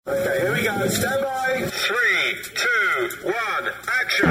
Okay, here we go. Stand by. 3, 2, 1, action.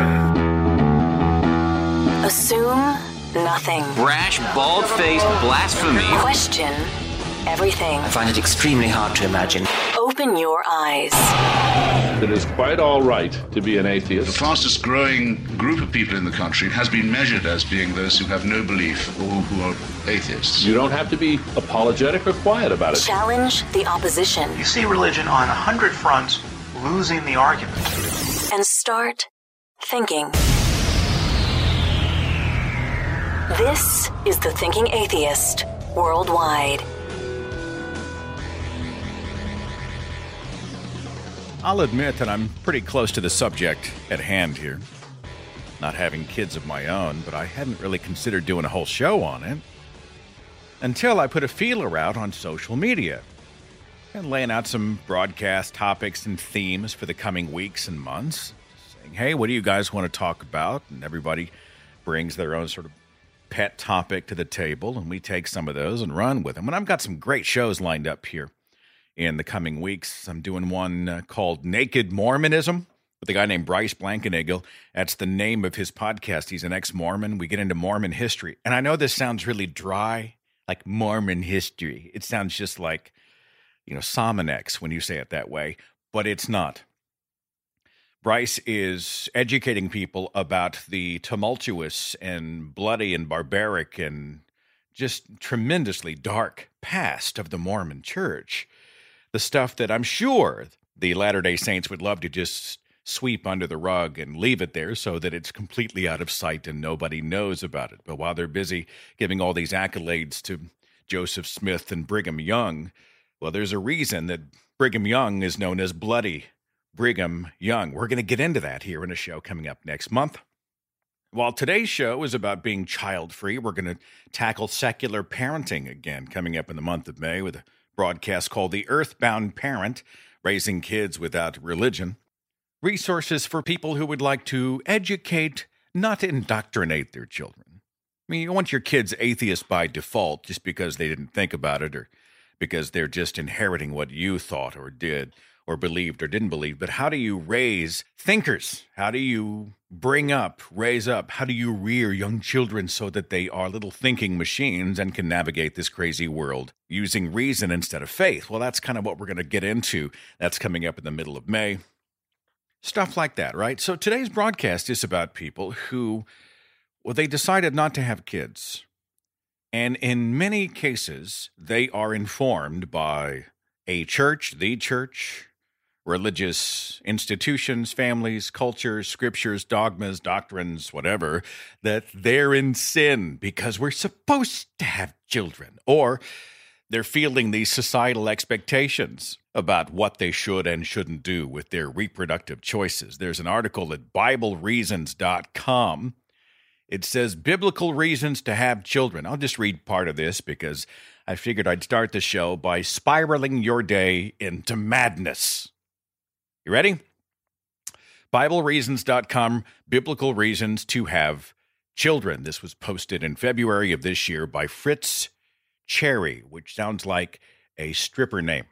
Assume nothing. Brash, bald-faced blasphemy. Question everything. I find it extremely hard to imagine. Open your eyes. It is quite all right to be an atheist. The fastest growing group of people in the country has been measured as being those who have no belief or who are atheists. You don't have to be apologetic or quiet about it. Challenge the opposition. You see religion on 100 fronts losing the argument. And start thinking. This is The Thinking Atheist Worldwide. I'll admit that I'm pretty close to the subject at hand here. Not having kids of my own, but I hadn't really considered doing a whole show on it until I put a feeler out on social media and laying out some broadcast topics and themes for the coming weeks and months, saying, hey, what do you guys want to talk about? And everybody brings their own sort of pet topic to the table, and we take some of those and run with them. And I've got some great shows lined up here in the coming weeks. I'm doing one called Naked Mormonism with a guy named Bryce Blankenagel. That's the name of his podcast. He's an ex-Mormon. We get into Mormon history. And I know this sounds really dry, like Mormon history. It sounds just like, Somonex when you say it that way, but it's not. Bryce is educating people about the tumultuous and bloody and barbaric and just tremendously dark past of the Mormon Church. The stuff that I'm sure the Latter-day Saints would love to just sweep under the rug and leave it there so that it's completely out of sight and nobody knows about it. But while they're busy giving all these accolades to Joseph Smith and Brigham Young, well, there's a reason that Brigham Young is known as Bloody Brigham Young. We're going to get into that here in a show coming up next month. While today's show is about being child-free, we're going to tackle secular parenting again coming up in the month of May with a broadcast called The Earthbound Parent, Raising Kids Without Religion. Resources for people who would like to educate, not indoctrinate their children. I mean, you want your kids atheist by default just because they didn't think about it or because they're just inheriting what you thought or did or believed or didn't believe. But how do you raise thinkers? How do you raise up? How do you rear young children so that they are little thinking machines and can navigate this crazy world using reason instead of faith? Well, that's kind of what we're going to get into. That's coming up in the middle of May. Stuff like that, right? So today's broadcast is about people who, they decided not to have kids. And in many cases, they are informed by a church, the church, religious institutions, families, cultures, scriptures, dogmas, doctrines, whatever, that they're in sin because we're supposed to have children. Or they're feeling these societal expectations about what they should and shouldn't do with their reproductive choices. There's an article at BibleReasons.com. It says, Biblical Reasons to Have Children. I'll just read part of this because I figured I'd start the show by spiraling your day into madness. You ready? BibleReasons.com, Biblical Reasons to Have Children. This was posted in February of this year by Fritz Cherry, which sounds like a stripper name.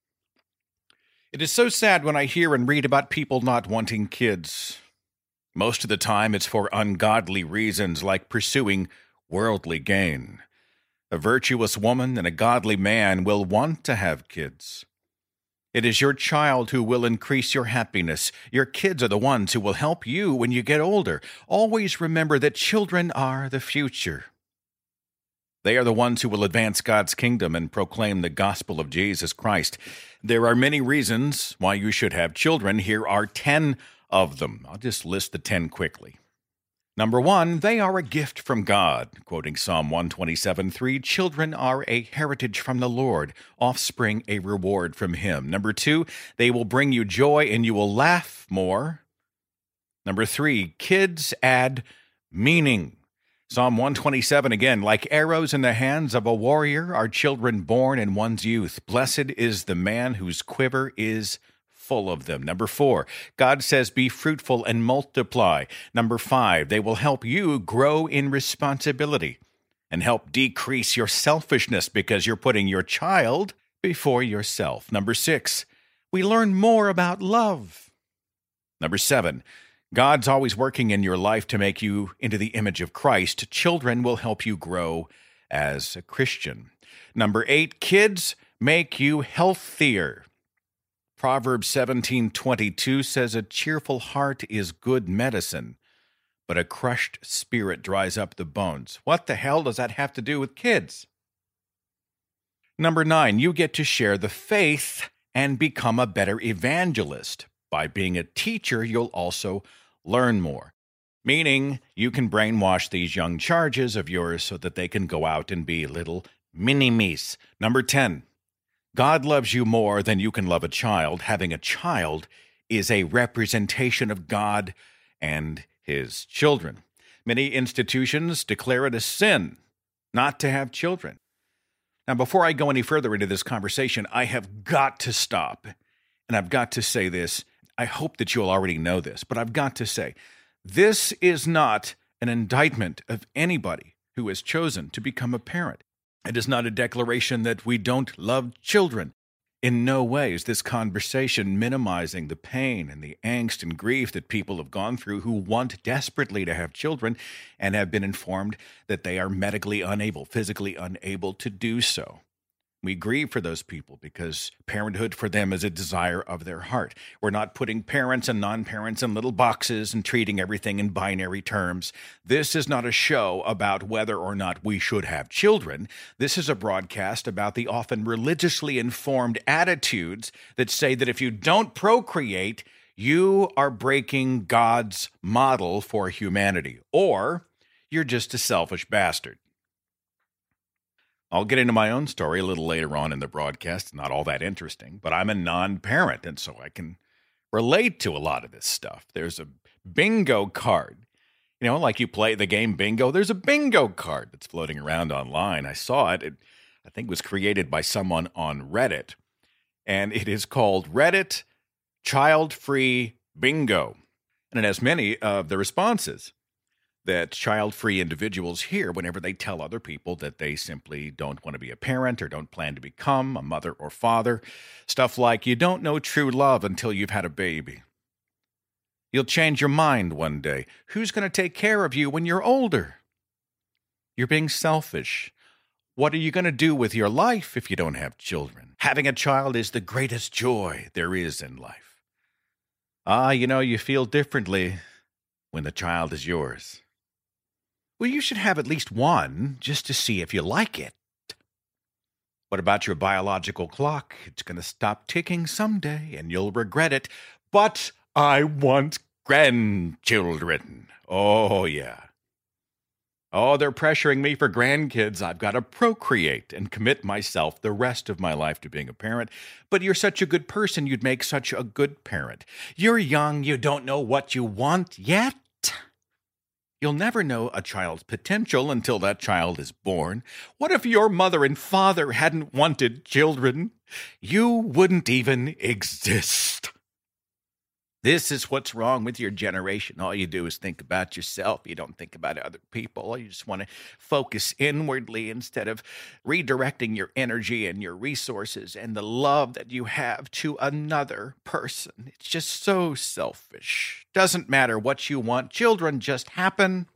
It is so sad when I hear and read about people not wanting kids. Most of the time, it's for ungodly reasons like pursuing worldly gain. A virtuous woman and a godly man will want to have kids. It is your child who will increase your happiness. Your kids are the ones who will help you when you get older. Always remember that children are the future. They are the ones who will advance God's kingdom and proclaim the gospel of Jesus Christ. There are many reasons why you should have children. Here are 10 of them. I'll just list the 10 quickly. Number 1, they are a gift from God. Quoting Psalm 127:3, children are a heritage from the Lord, offspring a reward from Him. Number 2, they will bring you joy and you will laugh more. Number 3, kids add meaning. Psalm 127 again, like arrows in the hands of a warrior are children born in one's youth. Blessed is the man whose quiver is full of them. Number 4, God says, be fruitful and multiply. Number 5, they will help you grow in responsibility and help decrease your selfishness because you're putting your child before yourself. Number 6, we learn more about love. Number 7, God's always working in your life to make you into the image of Christ. Children will help you grow as a Christian. Number 8, kids make you healthier. Proverbs 17:22 says, "A cheerful heart is good medicine, but a crushed spirit dries up the bones." What the hell does that have to do with kids? Number 9, you get to share the faith and become a better evangelist. By being a teacher, you'll also learn more. Meaning, you can brainwash these young charges of yours so that they can go out and be little mini-me's. Number 10, God loves you more than you can love a child. Having a child is a representation of God and His children. Many institutions declare it a sin not to have children. Now, before I go any further into this conversation, I have got to stop, and I've got to say this. I hope that you'll already know this, but I've got to say, this is not an indictment of anybody who has chosen to become a parent. It is not a declaration that we don't love children. In no way is this conversation minimizing the pain and the angst and grief that people have gone through who want desperately to have children and have been informed that they are medically unable, physically unable to do so. We grieve for those people because parenthood for them is a desire of their heart. We're not putting parents and non-parents in little boxes and treating everything in binary terms. This is not a show about whether or not we should have children. This is a broadcast about the often religiously informed attitudes that say that if you don't procreate, you are breaking God's model for humanity, or you're just a selfish bastard. I'll get into my own story a little later on in the broadcast. It's not all that interesting, but I'm a non-parent, and so I can relate to a lot of this stuff. There's a bingo card. You know, like you play the game bingo, there's a bingo card that's floating around online. I saw it. I think it was created by someone on Reddit, and it is called Reddit Child-Free Bingo. And it has many of the responses that child-free individuals hear whenever they tell other people that they simply don't want to be a parent or don't plan to become a mother or father. Stuff like, you don't know true love until you've had a baby. You'll change your mind one day. Who's going to take care of you when you're older? You're being selfish. What are you going to do with your life if you don't have children? Having a child is the greatest joy there is in life. You feel differently when the child is yours. Well, you should have at least one just to see if you like it. What about your biological clock? It's going to stop ticking someday and you'll regret it. But I want grandchildren. Oh, yeah. Oh, they're pressuring me for grandkids. I've got to procreate and commit myself the rest of my life to being a parent. But you're such a good person, you'd make such a good parent. You're young, you don't know what you want yet. You'll never know a child's potential until that child is born. What if your mother and father hadn't wanted children? You wouldn't even exist. This is what's wrong with your generation. All you do is think about yourself. You don't think about other people. You just want to focus inwardly instead of redirecting your energy and your resources and the love that you have to another person. It's just so selfish. Doesn't matter what you want. Children just happen.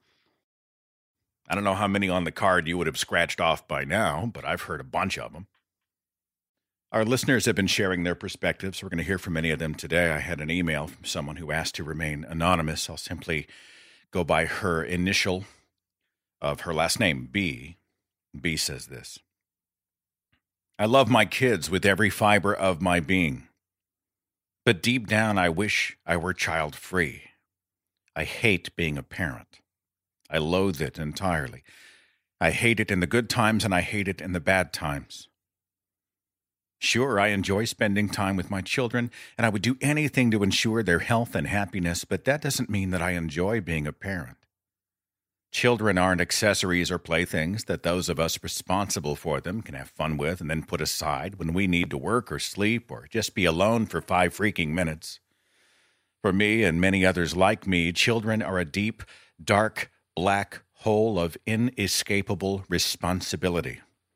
I don't know how many on the card you would have scratched off by now, but I've heard a bunch of them. Our listeners have been sharing their perspectives. We're going to hear from many of them today. I had an email from someone who asked to remain anonymous. I'll simply go by her initial of her last name, B. B says this: I love my kids with every fiber of my being, but deep down I wish I were child-free. I hate being a parent. I loathe it entirely. I hate it in the good times and I hate it in the bad times. Sure, I enjoy spending time with my children, and I would do anything to ensure their health and happiness, but that doesn't mean that I enjoy being a parent. Children aren't accessories or playthings that those of us responsible for them can have fun with and then put aside when we need to work or sleep or just be alone for 5 freaking minutes. For me and many others like me, children are a deep, dark, black hole of inescapable responsibility.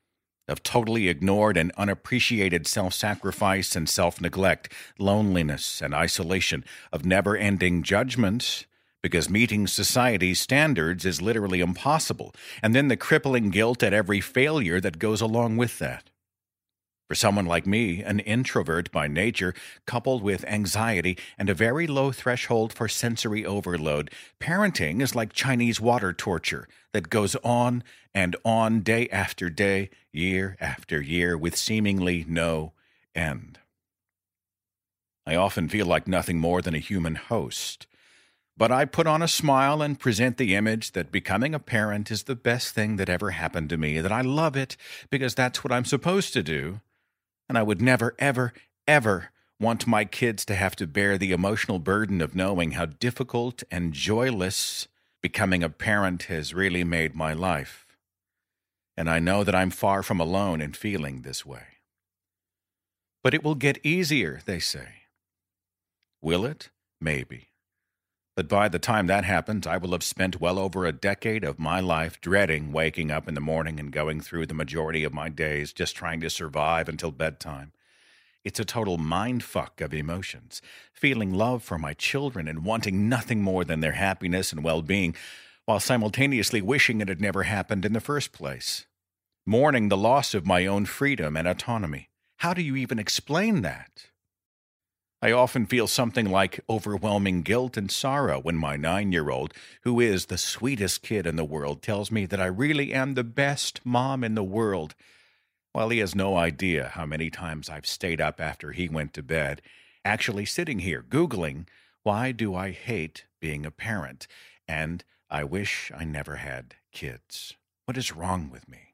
of totally ignored and unappreciated self-sacrifice and self-neglect, loneliness and isolation, of never-ending judgment, because meeting society's standards is literally impossible, and then the crippling guilt at every failure that goes along with that. For someone like me, an introvert by nature, coupled with anxiety and a very low threshold for sensory overload, parenting is like Chinese water torture that goes on and on day after day, year after year, with seemingly no end. I often feel like nothing more than a human host, but I put on a smile and present the image that becoming a parent is the best thing that ever happened to me, that I love it because that's what I'm supposed to do. And I would never, ever, ever want my kids to have to bear the emotional burden of knowing how difficult and joyless becoming a parent has really made my life. And I know that I'm far from alone in feeling this way. But it will get easier, they say. Will it? Maybe. But by the time that happens, I will have spent well over a decade of my life dreading waking up in the morning and going through the majority of my days just trying to survive until bedtime. It's a total mindfuck of emotions, feeling love for my children and wanting nothing more than their happiness and well-being, while simultaneously wishing it had never happened in the first place. Mourning the loss of my own freedom and autonomy. How do you even explain that? I often feel something like overwhelming guilt and sorrow when my 9-year-old, who is the sweetest kid in the world, tells me that I really am the best mom in the world, while he has no idea how many times I've stayed up after he went to bed, actually sitting here Googling, why do I hate being a parent? And I wish I never had kids. What is wrong with me?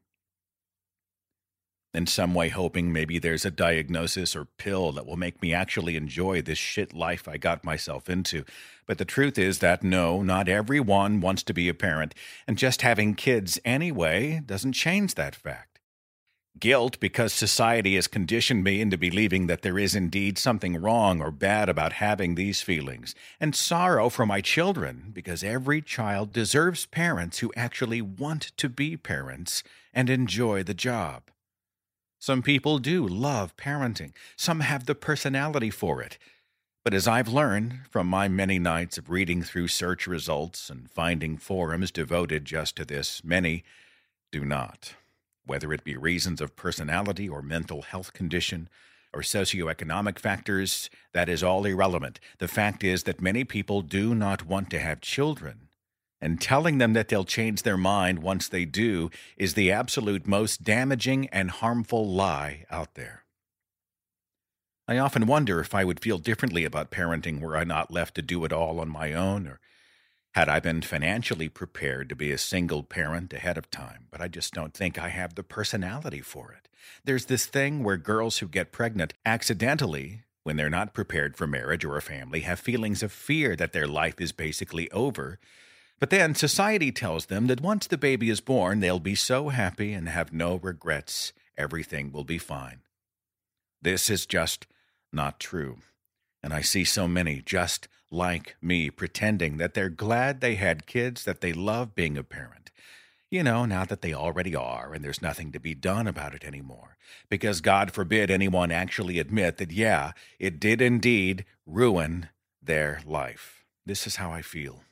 In some way hoping maybe there's a diagnosis or pill that will make me actually enjoy this shit life I got myself into. But the truth is that no, not everyone wants to be a parent, and just having kids anyway doesn't change that fact. Guilt because society has conditioned me into believing that there is indeed something wrong or bad about having these feelings. And sorrow for my children because every child deserves parents who actually want to be parents and enjoy the job. Some people do love parenting. Some have the personality for it. But as I've learned from my many nights of reading through search results and finding forums devoted just to this, many do not. Whether it be reasons of personality or mental health condition or socioeconomic factors, that is all irrelevant. The fact is that many people do not want to have children. And telling them that they'll change their mind once they do is the absolute most damaging and harmful lie out there. I often wonder if I would feel differently about parenting were I not left to do it all on my own, or had I been financially prepared to be a single parent ahead of time. But I just don't think I have the personality for it. There's this thing where girls who get pregnant accidentally, when they're not prepared for marriage or a family, have feelings of fear that their life is basically over. But then society tells them that once the baby is born, they'll be so happy and have no regrets. Everything will be fine. This is just not true. And I see so many just like me pretending that they're glad they had kids, that they love being a parent. You know, now that they already are and there's nothing to be done about it anymore. Because God forbid anyone actually admit that, yeah, it did indeed ruin their life. This is how I feel.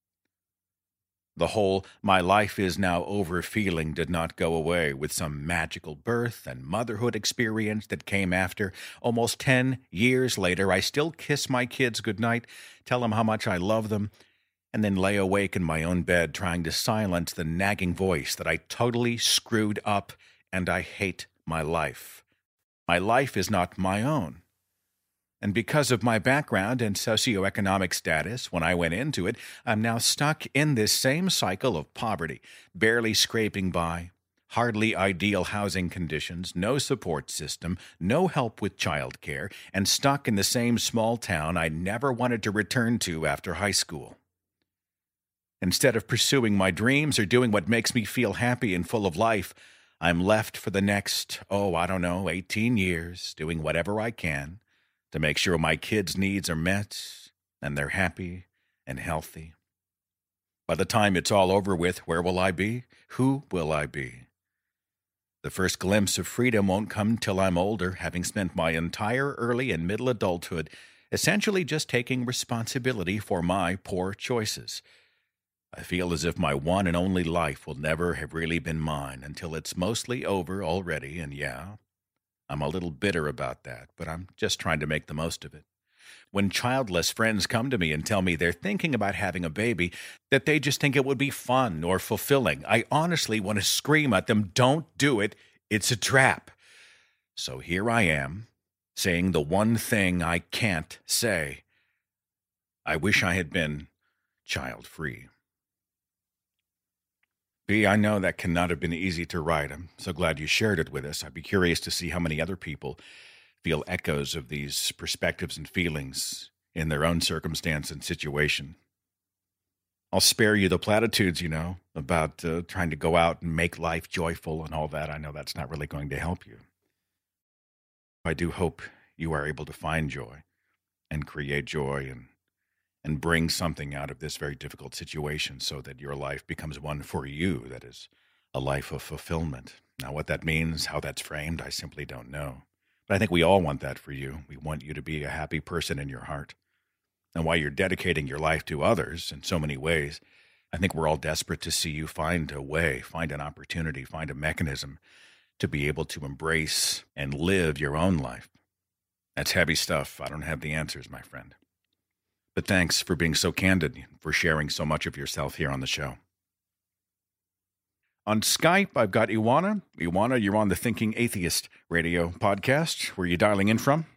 The whole "my life is now over" feeling did not go away with some magical birth and motherhood experience that came after. Almost 10 years later, I still kiss my kids goodnight, tell them how much I love them, and then lay awake in my own bed trying to silence the nagging voice that I totally screwed up and I hate my life. My life is not my own. And because of my background and socioeconomic status, when I went into it, I'm now stuck in this same cycle of poverty, barely scraping by, hardly ideal housing conditions, no support system, no help with childcare, and stuck in the same small town I never wanted to return to after high school. Instead of pursuing my dreams or doing what makes me feel happy and full of life, I'm left for the next, 18 years, doing whatever I can to make sure my kids' needs are met and they're happy and healthy. By the time it's all over with, where will I be? Who will I be? The first glimpse of freedom won't come till I'm older, having spent my entire early and middle adulthood essentially just taking responsibility for my poor choices. I feel as if my one and only life will never have really been mine until it's mostly over already, and yeah, I'm a little bitter about that, but I'm just trying to make the most of it. When childless friends come to me and tell me they're thinking about having a baby, that they just think it would be fun or fulfilling, I honestly want to scream at them, don't do it, it's a trap. So here I am, saying the one thing I can't say. I wish I had been child-free. B, I know that cannot have been easy to write. I'm so glad you shared it with us. I'd be curious to see how many other people feel echoes of these perspectives and feelings in their own circumstance and situation. I'll spare you the platitudes, about trying to go out and make life joyful and all that. I know that's not really going to help you. I do hope you are able to find joy and create joy and bring something out of this very difficult situation so that your life becomes one for you that is a life of fulfillment. Now, what that means, how that's framed, I simply don't know. But I think we all want that for you. We want you to be a happy person in your heart. And while you're dedicating your life to others in so many ways, I think we're all desperate to see you find a way, find an opportunity, find a mechanism to be able to embrace and live your own life. That's heavy stuff. I don't have the answers, my friend. But thanks for being so candid, for sharing so much of yourself here on the show. On Skype, I've got Ioana. Ioana, you're on the Thinking Atheist radio podcast. Where are you dialing in from?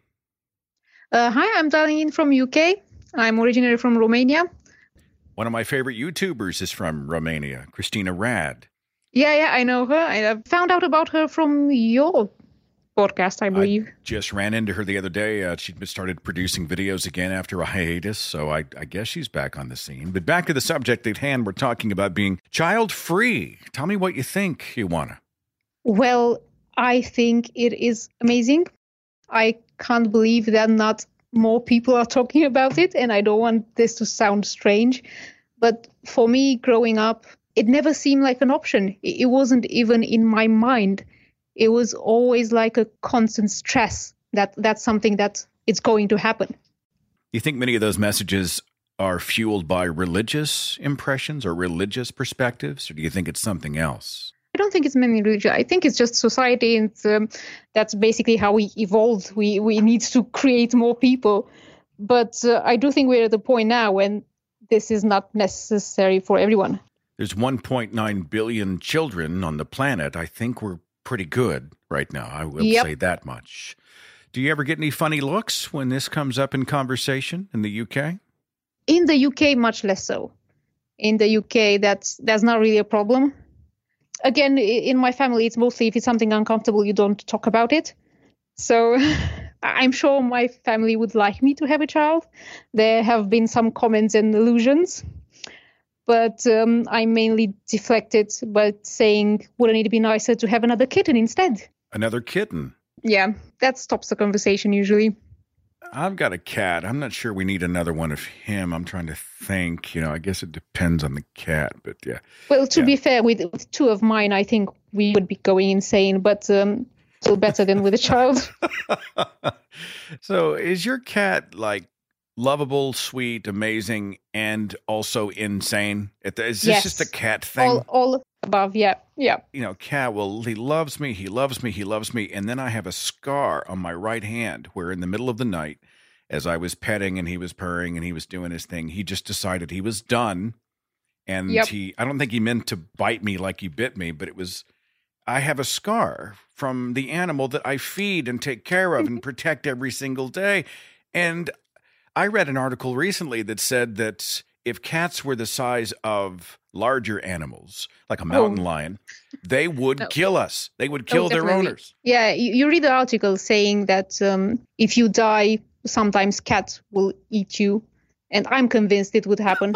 Hi, I'm dialing in from UK. I'm originally from Romania. One of my favorite YouTubers is from Romania, Christina Rad. Yeah, I know her. I found out about her from your podcast, I believe. I just ran into her the other day. She started producing videos again after a hiatus, so I guess she's back on the scene. But back to the subject at hand, we're talking about being child-free. Tell me what you think, Ioana. Well, I think it is amazing. I can't believe that not more people are talking about it, and I don't want this to sound strange. But for me, growing up, it never seemed like an option. It wasn't even in my mind. It was always like a constant stress that that's something that it's going to happen. You think many of those messages are fueled by religious impressions or religious perspectives, or do you think it's something else? I don't think it's mainly religion. I think it's just society, and that's basically how we evolved. We need to create more people. But I do think we're at the point now when this is not necessary for everyone. There's 1.9 billion children on the planet. I think we're pretty good right now. I will say that much. Do you ever get any funny looks when this comes up in conversation in the UK? In the UK, much less so. In the UK, that's not really a problem. Again, in my family, it's mostly if it's something uncomfortable, you don't talk about it. So I'm sure my family would like me to have a child. There have been some comments and allusions. But I mainly deflected by saying, wouldn't it be nicer to have another kitten instead? Another kitten? Yeah, that stops the conversation usually. I've got a cat. I'm not sure we need another one of him. I'm trying to think. I guess it depends on the cat, but yeah. Well, to be fair, with two of mine, I think we would be going insane, but still better than with a child. So is your cat like lovable, sweet, amazing, and also insane? Is this just a cat thing? All above, yeah. Cat, well, he loves me, and then I have a scar on my right hand where in the middle of the night, as I was petting and he was purring and he was doing his thing, he just decided he was done. And I don't think he meant to bite me like he bit me, but I have a scar from the animal that I feed and take care of and protect every single day. And I read an article recently that said that if cats were the size of larger animals, like a mountain lion, they would kill us. They would kill their owners. Yeah, you read the article saying that if you die, sometimes cats will eat you. And I'm convinced it would happen.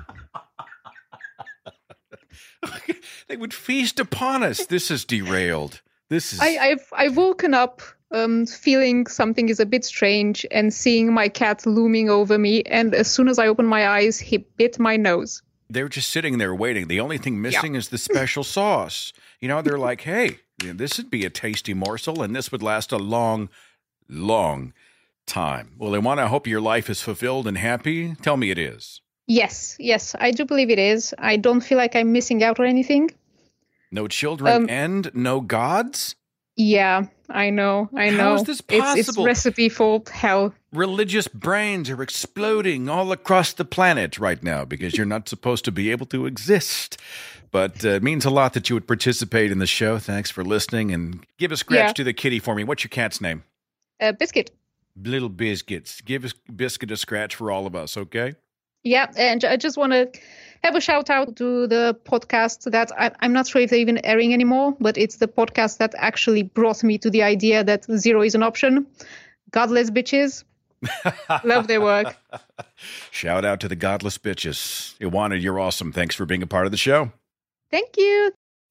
They would feast upon us. This is derailed. I've woken up feeling something is a bit strange and seeing my cat looming over me. And as soon as I opened my eyes, he bit my nose. They're just sitting there waiting. The only thing missing is the special sauce. They're like, hey, This would be a tasty morsel, and this would last a long, long time. Well, Iwana, I hope your life is fulfilled and happy. Tell me it is. Yes, I do believe it is. I don't feel like I'm missing out or anything. No children and no gods? Yeah, I know. How is this possible? It's recipe for hell. Religious brains are exploding all across the planet right now because you're not supposed to be able to exist. But it means a lot that you would participate in the show. Thanks for listening. And give a scratch to the kitty for me. What's your cat's name? Biscuit. Little Biscuits. Give Biscuit a scratch for all of us, okay? Yeah, and I just want to have a shout out to the podcast that I'm not sure if they're even airing anymore, but it's the podcast that actually brought me to the idea that zero is an option. Godless Bitches. Love their work. Shout out to the Godless Bitches. Iwana, you're awesome. Thanks for being a part of the show. Thank you.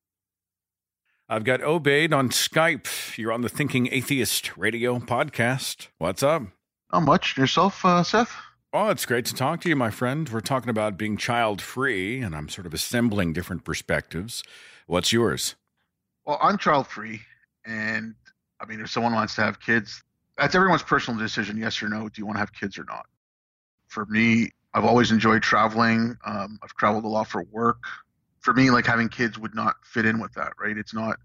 I've got Obaid on Skype. You're on the Thinking Atheist radio podcast. What's up? Not much. Yourself, Seth? Oh, it's great to talk to you, my friend. We're talking about being child-free, and I'm sort of assembling different perspectives. What's yours? Well, I'm child-free, and, I mean, if someone wants to have kids, that's everyone's personal decision, yes or no, do you want to have kids or not? For me, I've always enjoyed traveling. I've traveled a lot for work. For me, like, having kids would not fit in with that, right? It's not,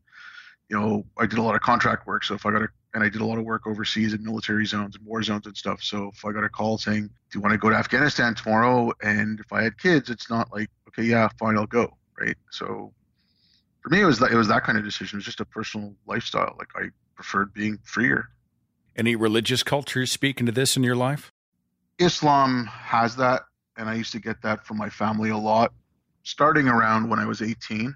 I did a lot of contract work, so if I got and I did a lot of work overseas in military zones and war zones and stuff. So if I got a call saying, do you want to go to Afghanistan tomorrow? And if I had kids, it's not like, okay, yeah, fine, I'll go, right? So for me, it was that kind of decision. It was just a personal lifestyle. Like, I preferred being freer. Any religious cultures speak into this in your life? Islam has that, and I used to get that from my family a lot, starting around when I was 18.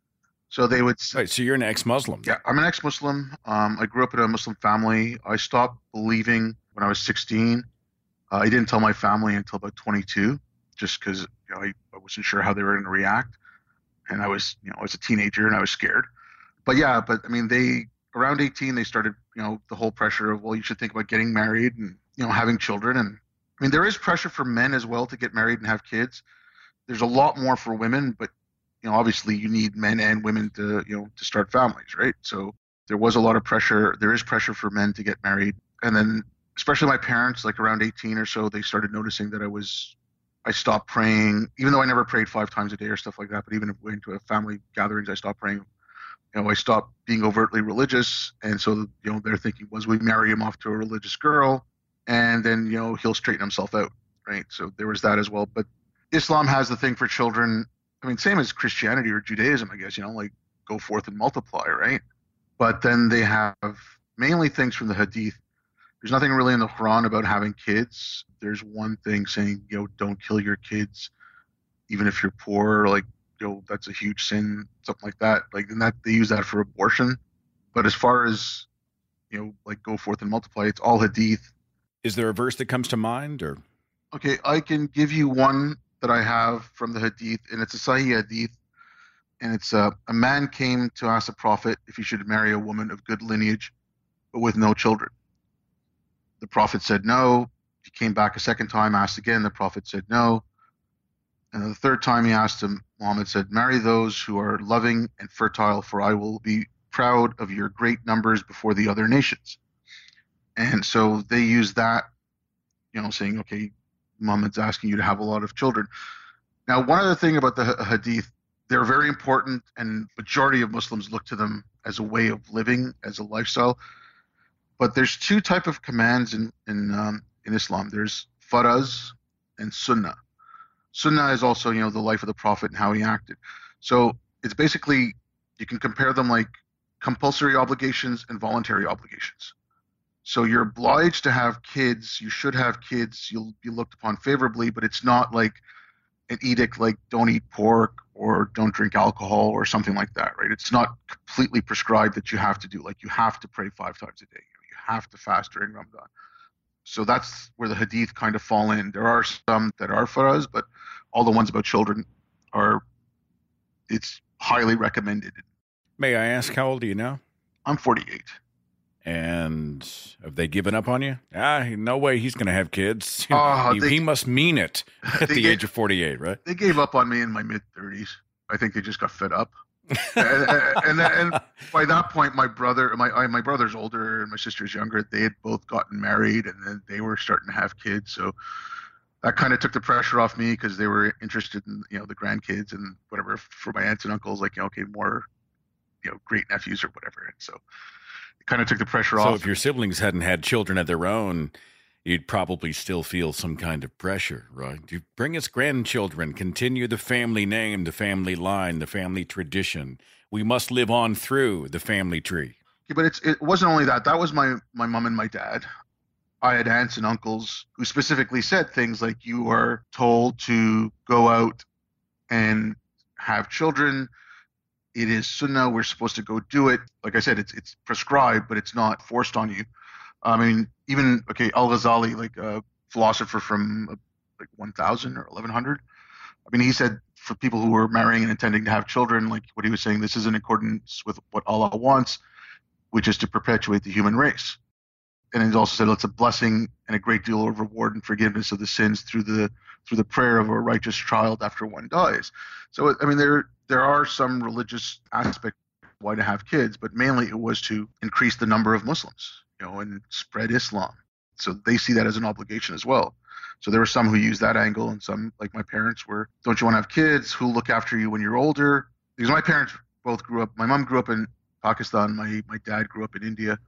So they would say, right, so you're an ex-Muslim. Yeah, I'm an ex-Muslim. I grew up in a Muslim family. I stopped believing when I was 16. I didn't tell my family until about 22, just because I wasn't sure how they were going to react. And I was a teenager and I was scared. But I mean, around 18, they started, the whole pressure of, well, you should think about getting married and, having children. And I mean, there is pressure for men as well to get married and have kids. There's a lot more for women, but obviously you need men and women to start families, right? So there was a lot of pressure. There is pressure for men to get married. And then especially my parents, like around 18 or so, they started noticing that I stopped praying, even though I never prayed 5 times a day or stuff like that. But even if we went to a family gatherings, I stopped praying. I stopped being overtly religious. And so, their thinking was, we marry him off to a religious girl and then, he'll straighten himself out, right? So there was that as well. But Islam has the thing for children. I mean, same as Christianity or Judaism, I guess, like go forth and multiply, right? But then they have mainly things from the Hadith. There's nothing really in the Quran about having kids. There's one thing saying, don't kill your kids, even if you're poor, like, that's a huge sin, something like that. Like, and that they use that for abortion. But as far as, like go forth and multiply, it's all Hadith. Is there a verse that comes to mind, or? Okay, I can give you one that I have from the Hadith, and it's a Sahih Hadith, and it's a man came to ask the Prophet if he should marry a woman of good lineage, but with no children. The Prophet said no. He came back a second time, asked again. The Prophet said no. And the third time he asked him, Muhammad said, marry those who are loving and fertile, for I will be proud of your great numbers before the other nations. And so they use that, saying, okay, Muhammad's asking you to have a lot of children. Now, one other thing about the Hadith, they're very important, and majority of Muslims look to them as a way of living, as a lifestyle. But there's 2 types of commands in Islam. There's faraz and sunnah. Sunnah is also, the life of the Prophet and how he acted. So it's basically, you can compare them like compulsory obligations and voluntary obligations. So you're obliged to have kids. You should have kids. You'll be looked upon favorably, but it's not like an edict like don't eat pork or don't drink alcohol or something like that, right? It's not completely prescribed that you have to do. Like, you have to pray 5 times a day. You have to fast during Ramadan. So that's where the Hadith kind of fall in. There are some that are for us, but all the ones about children it's highly recommended. May I ask, how old are you now? I'm 48. And have they given up on you? No way he's going to have kids. He must mean it at the age of 48, right? They gave up on me in my mid-30s. I think they just got fed up. and by that point, my brother's older and my sister's younger. They had both gotten married, and then they were starting to have kids. So that kind of took the pressure off me because they were interested in the grandkids and whatever for my aunts and uncles. Like okay, more great nephews or whatever. And so it kind of took the pressure off. So if your siblings hadn't had children of their own, you'd probably still feel some kind of pressure, right? You bring us grandchildren, continue the family name, the family line, the family tradition. We must live on through the family tree. Yeah, but it wasn't only that. That was my mom and my dad. I had aunts and uncles who specifically said things like, you are told to go out and have children. It is sunnah. We're supposed to go do it. Like I said, it's prescribed, but it's not forced on you. I mean, even, Al-Ghazali, like a philosopher from 1000 or 1100. I mean, he said for people who were marrying and intending to have children, like what he was saying, this is in accordance with what Allah wants, which is to perpetuate the human race. And he also said it's a blessing and a great deal of reward and forgiveness of the sins through the prayer of a righteous child after one dies. So, I mean, there are some religious aspects why to have kids, but mainly it was to increase the number of Muslims, and spread Islam. So they see that as an obligation as well. So there were some who used that angle, and some, like my parents, were, don't you want to have kids? Who'll look after you when you're older? Because my parents both grew up, my mom grew up in Pakistan, my dad grew up in India,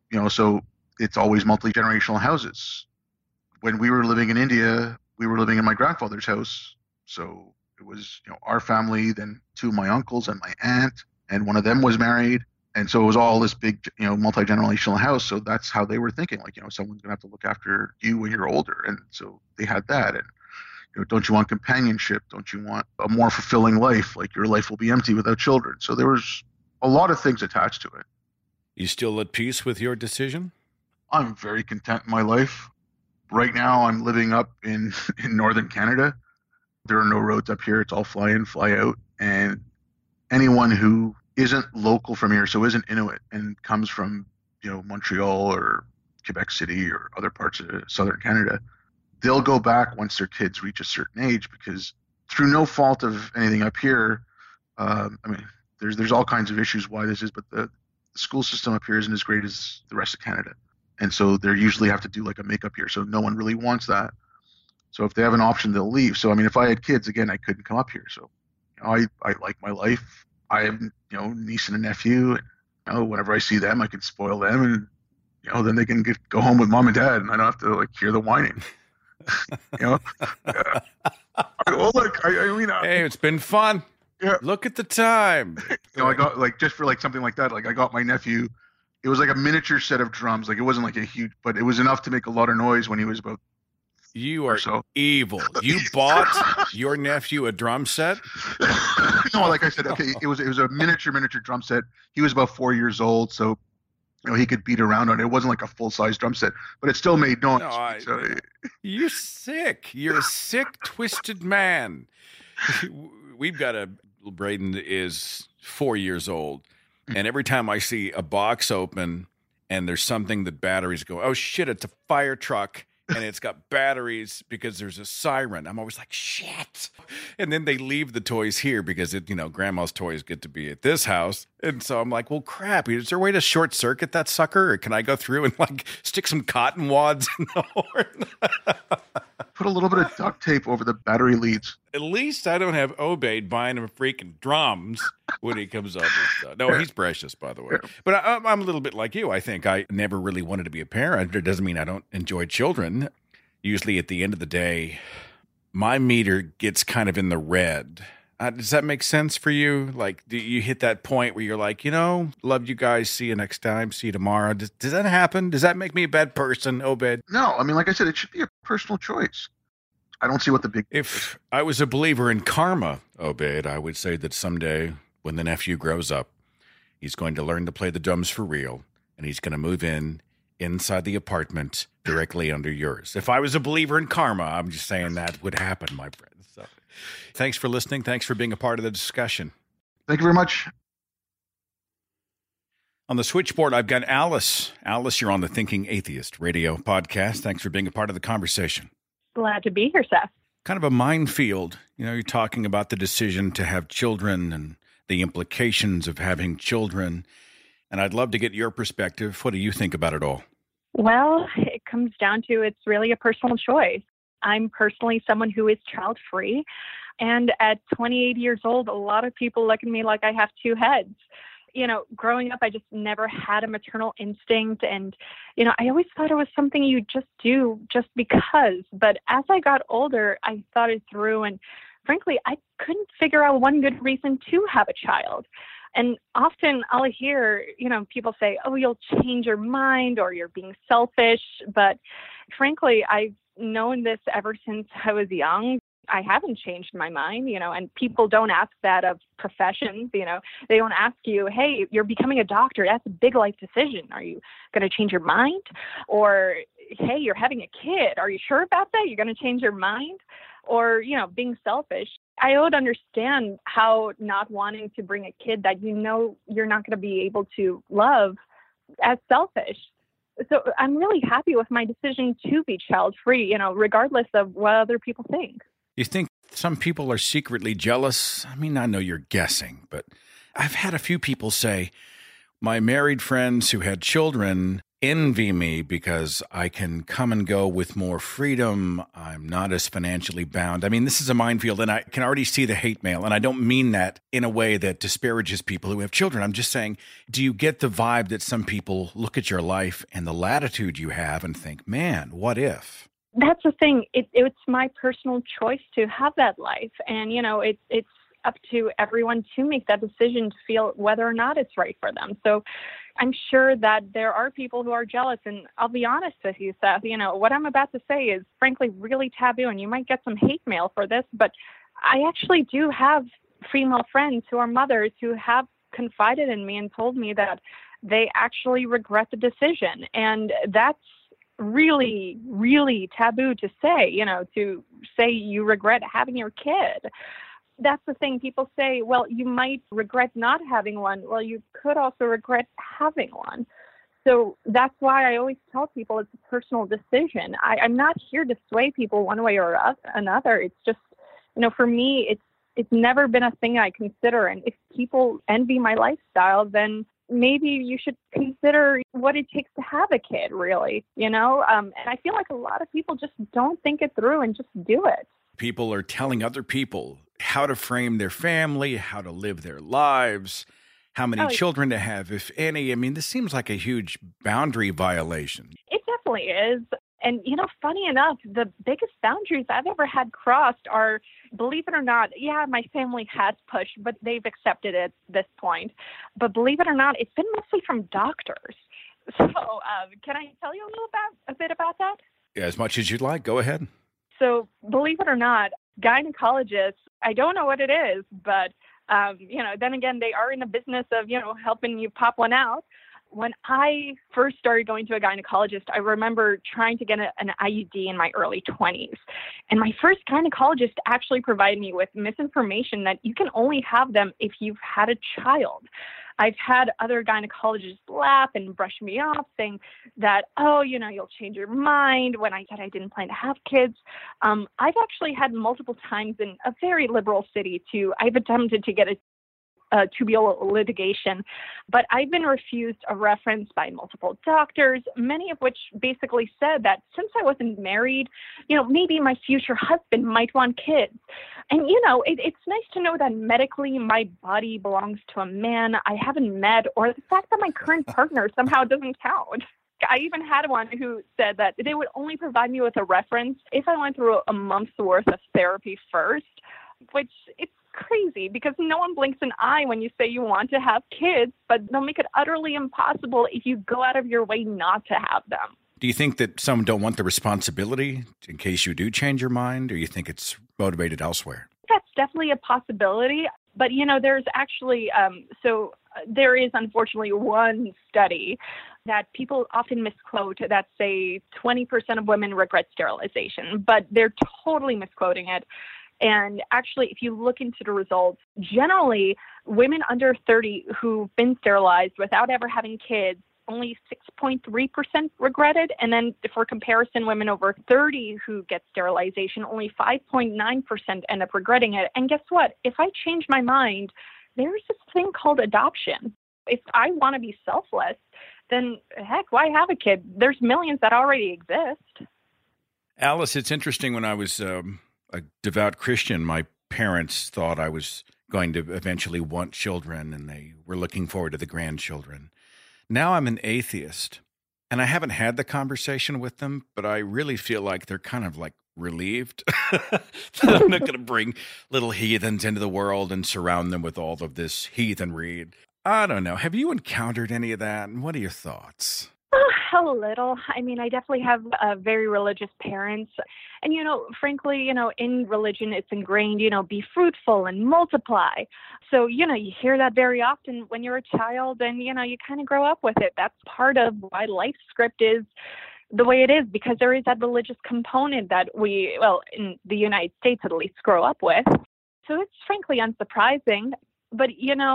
so it's always multi-generational houses. When we were living in India, we were living in my grandfather's house. So it was, our family, then two of my uncles and my aunt, and one of them was married. And so it was all this big, multi-generational house. So that's how they were thinking, like, someone's going to have to look after you when you're older. And so they had that. And, don't you want companionship? Don't you want a more fulfilling life? Like, your life will be empty without children. So there was a lot of things attached to it. You still at peace with your decision? I'm very content in my life. Right now, I'm living up in northern Canada. There are no roads up here. It's all fly in, fly out. And anyone who isn't local from here, so isn't Inuit, and comes from, Montreal or Quebec City or other parts of southern Canada, they'll go back once their kids reach a certain age, because through no fault of anything up here, there's all kinds of issues why this is, but the school system up here isn't as great as the rest of Canada. And so they usually have to do like a makeup year. So no one really wants that. So if they have an option, they'll leave. So, if I had kids, again, I couldn't come up here. So, I like my life. I have, niece and a nephew. And, whenever I see them, I can spoil them. And, then they can go home with mom and dad. And I don't have to, hear the whining. Hey, it's been fun. Yeah. Look at the time. I got, just for something like that, I got my nephew. It was like a miniature set of drums. It wasn't like a huge, but it was enough to make a lot of noise when he was about. You are evil. You bought your nephew a drum set? No, like I said, okay, it was a miniature drum set. He was about 4 years old, so he could beat around on it. It wasn't like a full size drum set, but it still made noise. No, you're sick. You're a sick, twisted man. We've got Braden is 4 years old. And every time I see a box open and there's something that batteries go, oh shit, it's a fire truck and it's got batteries because there's a siren. I'm always like, shit. And then they leave the toys here because grandma's toys get to be at this house. And so I'm like, well, crap, is there a way to short circuit that sucker? Or can I go through and stick some cotton wads in the horn? Put a little bit of duct tape over the battery leads. At least I don't have Obaid buying him freaking drums when he comes up with stuff. No, he's precious, by the way. But I'm a little bit like you. I think I never really wanted to be a parent. It doesn't mean I don't enjoy children. Usually at the end of the day, my meter gets kind of in the red. Does that make sense for you? Do you hit that point where you're like, love you guys. See you next time. See you tomorrow. Does that happen? Does that make me a bad person, Obed? No. Like I said, it should be a personal choice. I don't see what the big... If I was a believer in karma, Obed, I would say that someday when the nephew grows up, he's going to learn to play the drums for real, and he's going to move inside the apartment directly under yours. If I was a believer in karma, I'm just saying that would happen, my friend. So, thanks for listening. Thanks for being a part of the discussion. Thank you very much. On the switchboard, I've got Alice. Alice, you're on the Thinking Atheist radio podcast. Thanks for being a part of the conversation. Glad to be here, Seth. Kind of a minefield. You're talking about the decision to have children and the implications of having children. And I'd love to get your perspective. What do you think about it all? Well, it comes down to it's really a personal choice. I'm personally someone who is child-free. And at 28 years old, a lot of people look at me like I have two heads. You know, growing up, I just never had a maternal instinct. And, you know, I always thought it was something you just do just because. But as I got older, I thought it through. And frankly, I couldn't figure out one good reason to have a child. And often I'll hear, you know, people say, oh, you'll change your mind or you're being selfish. But frankly, I've known this ever since I was young. I haven't changed my mind, you know, and people don't ask that of professions, you know. They don't ask you, hey, you're becoming a doctor. That's a big life decision. Are you going to change your mind? Or, hey, you're having a kid. Are you sure about that? You're going to change your mind? Or, you know, being selfish. I would understand how not wanting to bring a kid that you know you're not going to be able to love as selfish. So I'm really happy with my decision to be child-free, you know, regardless of what other people think. You think some people are secretly jealous? I mean, I know you're guessing, but I've had a few people say, my married friends who had children envy me because I can come and go with more freedom. I'm not as financially bound. I mean, this is a minefield, and I can already see the hate mail, and I don't mean that in a way that disparages people who have children. I'm just saying, do you get the vibe that some people look at your life and the latitude you have and think, man, what if? That's the thing. It's my personal choice to have that life. And, you know, it's up to everyone to make that decision to feel whether or not it's right for them. So I'm sure that there are people who are jealous. And I'll be honest with you, Seth, you know, what I'm about to say is frankly really taboo. And you might get some hate mail for this, but I actually do have female friends who are mothers who have confided in me and told me that they actually regret the decision. And that's really, really taboo to say, you know, to say you regret having your kid. That's the thing. People say, well, you might regret not having one. Well, you could also regret having one. So that's why I always tell people it's a personal decision. I'm not here to sway people one way or another. It's just, you know, for me, it's never been a thing I consider. And if people envy my lifestyle, then maybe you should consider what it takes to have a kid, really, you know? And I feel like a lot of people just don't think it through and just do it. People are telling other people how to frame their family, how to live their lives, how many children to have, if any. I mean, this seems like a huge boundary violation. It definitely is. And, you know, funny enough, the biggest boundaries I've ever had crossed are, believe it or not, yeah, my family has pushed, but they've accepted it at this point. But believe it or not, it's been mostly from doctors. So can I tell you a bit about that? Yeah, as much as you'd like. Go ahead. So believe it or not, gynecologists, I don't know what it is, but, you know, then again, they are in the business of, you know, helping you pop one out. When I first started going to a gynecologist, I remember trying to get an IUD in my early 20s. And my first gynecologist actually provided me with misinformation that you can only have them if you've had a child. I've had other gynecologists laugh and brush me off saying that, oh, you know, you'll change your mind when I said I didn't plan to have kids. I've actually had multiple times in a very liberal city I've attempted to get a tubal litigation, but I've been refused a reference by multiple doctors, many of which basically said that since I wasn't married, you know, maybe my future husband might want kids. And, you know, it's nice to know that medically my body belongs to a man I haven't met, or the fact that my current partner somehow doesn't count. I even had one who said that they would only provide me with a reference if I went through a month's worth of therapy first, which it's crazy because no one blinks an eye when you say you want to have kids, but they'll make it utterly impossible if you go out of your way not to have them. Do you think that some don't want the responsibility in case you do change your mind, or you think it's motivated elsewhere? That's definitely a possibility. But, you know, there's actually, there is unfortunately one study that people often misquote that say 20% of women regret sterilization, but they're totally misquoting it. And actually, if you look into the results, generally, women under 30 who've been sterilized without ever having kids, only 6.3% regretted. And then for comparison, women over 30 who get sterilization, only 5.9% end up regretting it. And guess what? If I change my mind, there's this thing called adoption. If I want to be selfless, then heck, why have a kid? There's millions that already exist. Alice, it's interesting. When I was a devout Christian, my parents thought I was going to eventually want children, and they were looking forward to the grandchildren. Now I'm an atheist, and I haven't had the conversation with them, but I really feel like they're kind of like relieved that I'm not going to bring little heathens into the world and surround them with all of this heathenry. I don't know. Have you encountered any of that? And what are your thoughts? A little. I mean, I definitely have very religious parents. And, frankly, in religion, it's ingrained, be fruitful and multiply. So, you hear that very often when you're a child and, you kind of grow up with it. That's part of why Life Script is the way it is, because there is that religious component that we, in the United States at least, grow up with. So it's frankly unsurprising. But,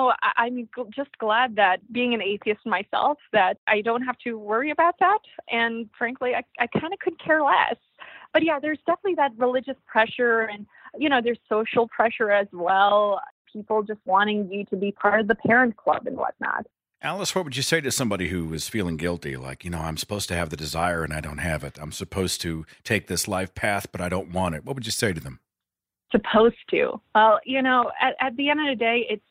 I'm just glad that being an atheist myself, that I don't have to worry about that. And frankly, I kind of could care less. But yeah, there's definitely that religious pressure and, there's social pressure as well. People just wanting you to be part of the parent club and whatnot. Alice, what would you say to somebody who is feeling guilty? Like, I'm supposed to have the desire and I don't have it. I'm supposed to take this life path, but I don't want it. What would you say to them? Supposed to. Well, at the end of the day, it's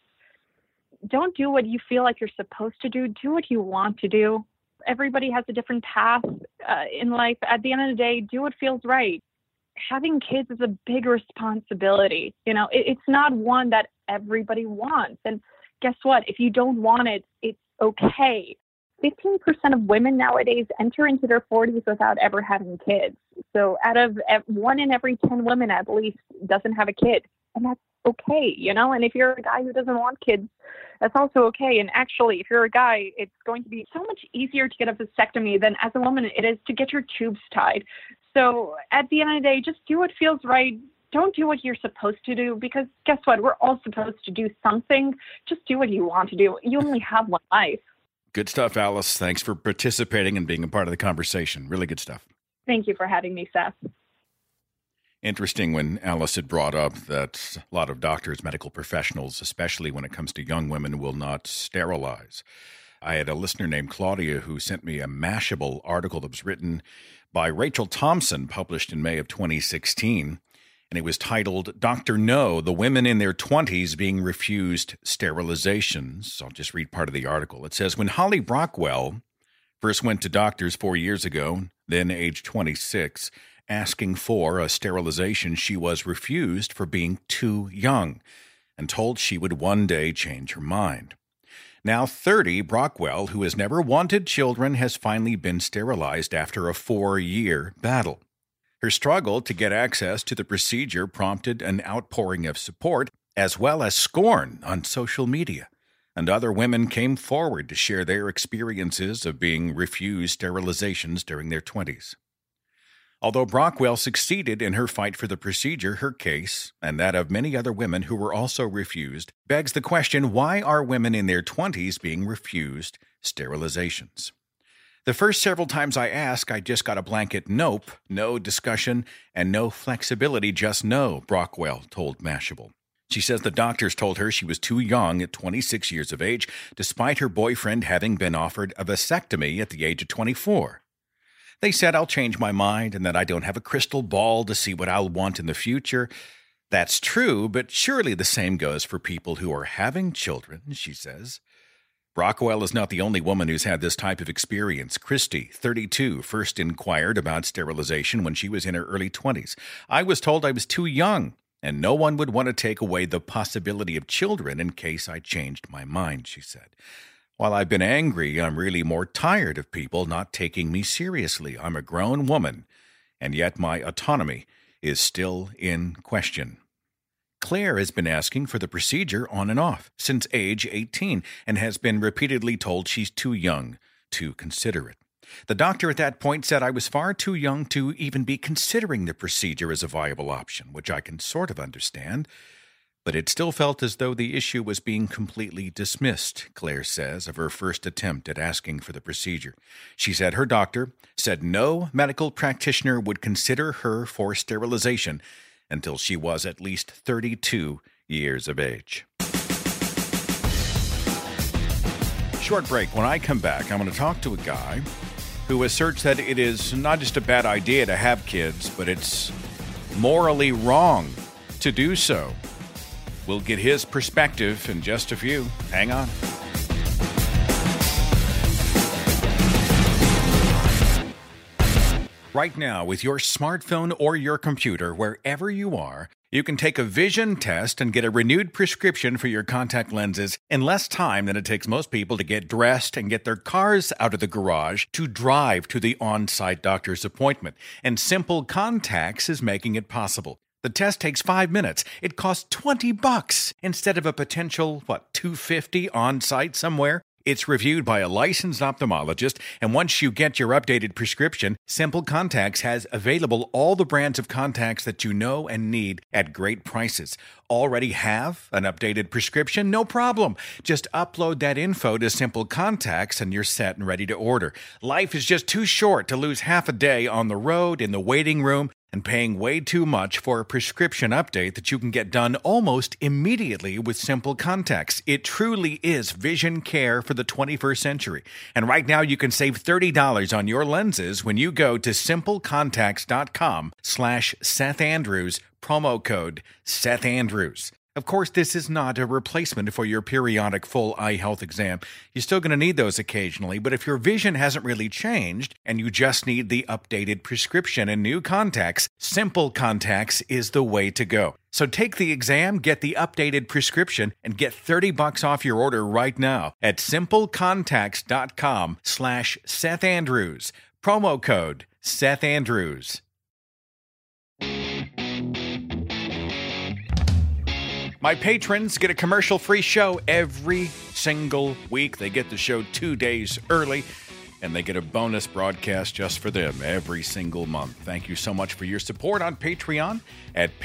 don't do what you feel like you're supposed to do. Do what you want to do. Everybody has a different path in life. At the end of the day, do what feels right. Having kids is a big responsibility. It's not one that everybody wants. And guess what? If you don't want it, it's okay. 15% of women nowadays enter into their 40s without ever having kids. So out of 1 in every 10 women at least doesn't have a kid. And that's okay, And if you're a guy who doesn't want kids, that's also okay. And actually, if you're a guy, it's going to be so much easier to get a vasectomy than as a woman it is to get your tubes tied. So at the end of the day, just do what feels right. Don't do what you're supposed to do, because guess what? We're all supposed to do something. Just do what you want to do. You only have one life. Good stuff, Alice. Thanks for participating and being a part of the conversation. Really good stuff. Thank you for having me, Seth. Interesting when Alice had brought up that a lot of doctors, medical professionals, especially when it comes to young women, will not sterilize. I had a listener named Claudia who sent me a Mashable article that was written by Rachel Thompson, published in May of 2016. And it was titled, Dr. No, the Women in Their 20s Being Refused Sterilizations. I'll just read part of the article. It says, when Holly Brockwell first went to doctors 4 years ago, then age 26, asking for a sterilization, she was refused for being too young and told she would one day change her mind. Now 30, Brockwell, who has never wanted children, has finally been sterilized after a 4-year battle. Her struggle to get access to the procedure prompted an outpouring of support as well as scorn on social media, and other women came forward to share their experiences of being refused sterilizations during their 20s. Although Brockwell succeeded in her fight for the procedure, her case, and that of many other women who were also refused, begs the question, why are women in their 20s being refused sterilizations? The first several times I asked, I just got a blanket nope, no discussion, and no flexibility, just no, Brockwell told Mashable. She says the doctors told her she was too young at 26 years of age, despite her boyfriend having been offered a vasectomy at the age of 24. They said I'll change my mind and that I don't have a crystal ball to see what I'll want in the future. That's true, but surely the same goes for people who are having children, she says. Brockwell is not the only woman who's had this type of experience. Christy, 32, first inquired about sterilization when she was in her early 20s. I was told I was too young, and no one would want to take away the possibility of children in case I changed my mind, she said. While I've been angry, I'm really more tired of people not taking me seriously. I'm a grown woman, and yet my autonomy is still in question. Claire has been asking for the procedure on and off since age 18 and has been repeatedly told she's too young to consider it. The doctor at that point said I was far too young to even be considering the procedure as a viable option, which I can sort of understand. But it still felt as though the issue was being completely dismissed, Claire says, of her first attempt at asking for the procedure. She said her doctor said no medical practitioner would consider her for sterilization until she was at least 32 years of age. short break. When I come back, I'm going to talk to a guy who asserts that it is not just a bad idea to have kids, but it's morally wrong to do so. We'll get his perspective in just a few. Hang on. Right now, with your smartphone or your computer, wherever you are, you can take a vision test and get a renewed prescription for your contact lenses in less time than it takes most people to get dressed and get their cars out of the garage to drive to the on-site doctor's appointment. And Simple Contacts is making it possible. The test takes 5 minutes. It costs $20 instead of a potential, $250 on-site somewhere. It's reviewed by a licensed ophthalmologist, and once you get your updated prescription, Simple Contacts has available all the brands of contacts that you know and need at great prices. Already have an updated prescription? No problem. Just upload that info to Simple Contacts and you're set and ready to order. Life is just too short to lose half a day on the road, in the waiting room, and paying way too much for a prescription update that you can get done almost immediately with Simple Contacts. It truly is vision care for the 21st century. And right now you can save $30 on your lenses when you go to simplecontacts.com/Seth Andrews, promo code Seth Andrews. Of course, this is not a replacement for your periodic full eye health exam. You're still going to need those occasionally, but if your vision hasn't really changed and you just need the updated prescription and new contacts, Simple Contacts is the way to go. So take the exam, get the updated prescription, and get $30 off your order right now at simplecontacts.com/Seth Andrews. Promo code Seth Andrews. My patrons get a commercial-free show every single week. They get the show 2 days early, and they get a bonus broadcast just for them every single month. Thank you so much for your support on Patreon at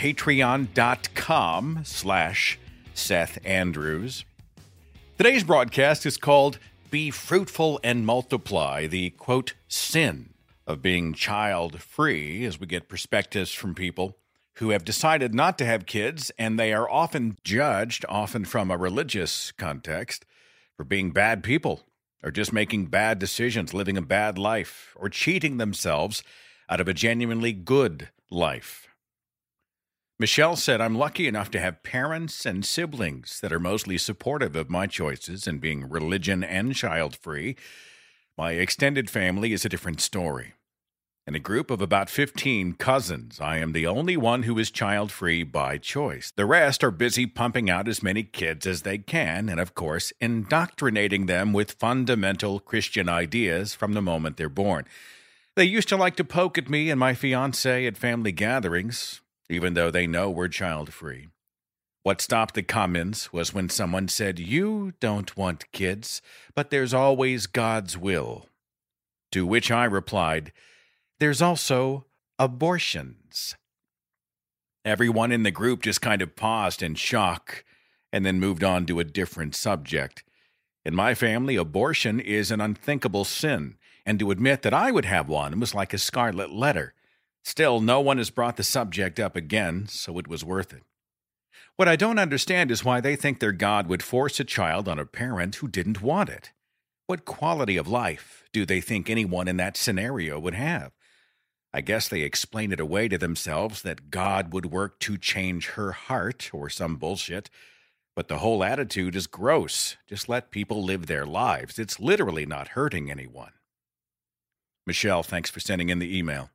patreon.com/Seth Andrews. Today's broadcast is called Be Fruitful and Multiply, the, quote, sin of being child-free, as we get perspectives from people who have decided not to have kids, and they are often judged, often from a religious context, for being bad people, or just making bad decisions, living a bad life, or cheating themselves out of a genuinely good life. Michelle said, I'm lucky enough to have parents and siblings that are mostly supportive of my choices in being religion and child-free. My extended family is a different story. In a group of about 15 cousins, I am the only one who is child-free by choice. The rest are busy pumping out as many kids as they can and, of course, indoctrinating them with fundamental Christian ideas from the moment they're born. They used to like to poke at me and my fiancé at family gatherings, even though they know we're child-free. What stopped the comments was when someone said, "You don't want kids, but there's always God's will." To which I replied, "There's also abortions." Everyone in the group just kind of paused in shock and then moved on to a different subject. In my family, abortion is an unthinkable sin, and to admit that I would have one was like a scarlet letter. Still, no one has brought the subject up again, so it was worth it. What I don't understand is why they think their God would force a child on a parent who didn't want it. What quality of life do they think anyone in that scenario would have? I guess they explain it away to themselves that God would work to change her heart or some bullshit. But the whole attitude is gross. Just let people live their lives. It's literally not hurting anyone. Michelle, thanks for sending in the email.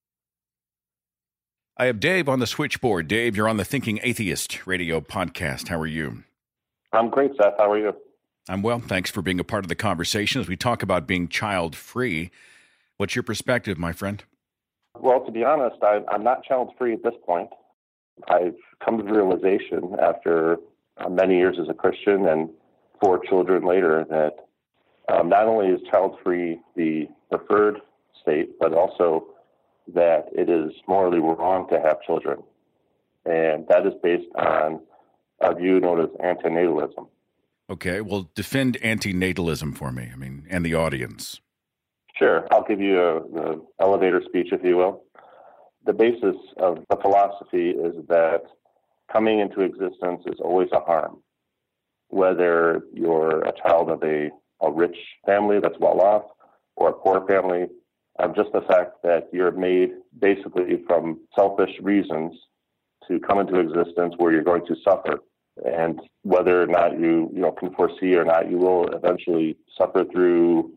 I have Dave on the switchboard. Dave, you're on the Thinking Atheist radio podcast. How are you? I'm great, Seth. How are you? I'm well. Thanks for being a part of the conversation as we talk about being child-free. What's your perspective, my friend? Well, to be honest, I'm not child-free at this point. I've come to the realization after many years as a Christian and 4 children later that not only is child-free the preferred state, but also that it is morally wrong to have children. And that is based on a view known as antinatalism. Okay, well, defend antinatalism for me, and the audience. Sure. I'll give you the elevator speech, if you will. The basis of the philosophy is that coming into existence is always a harm. Whether you're a child of a a rich family that's well off or a poor family. Just the fact that you're made basically from selfish reasons to come into existence where you're going to suffer. And whether or not you can foresee or not, you will eventually suffer through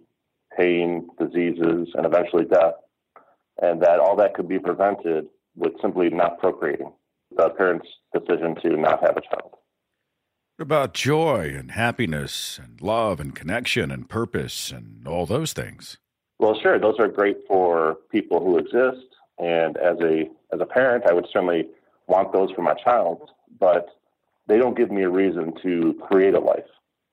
pain, diseases, and eventually death. And that all that could be prevented with simply not procreating, the parents' decision to not have a child. What about joy and happiness and love and connection and purpose and all those things? Well, sure, those are great for people who exist. And as a parent, I would certainly want those for my child, but they don't give me a reason to create a life.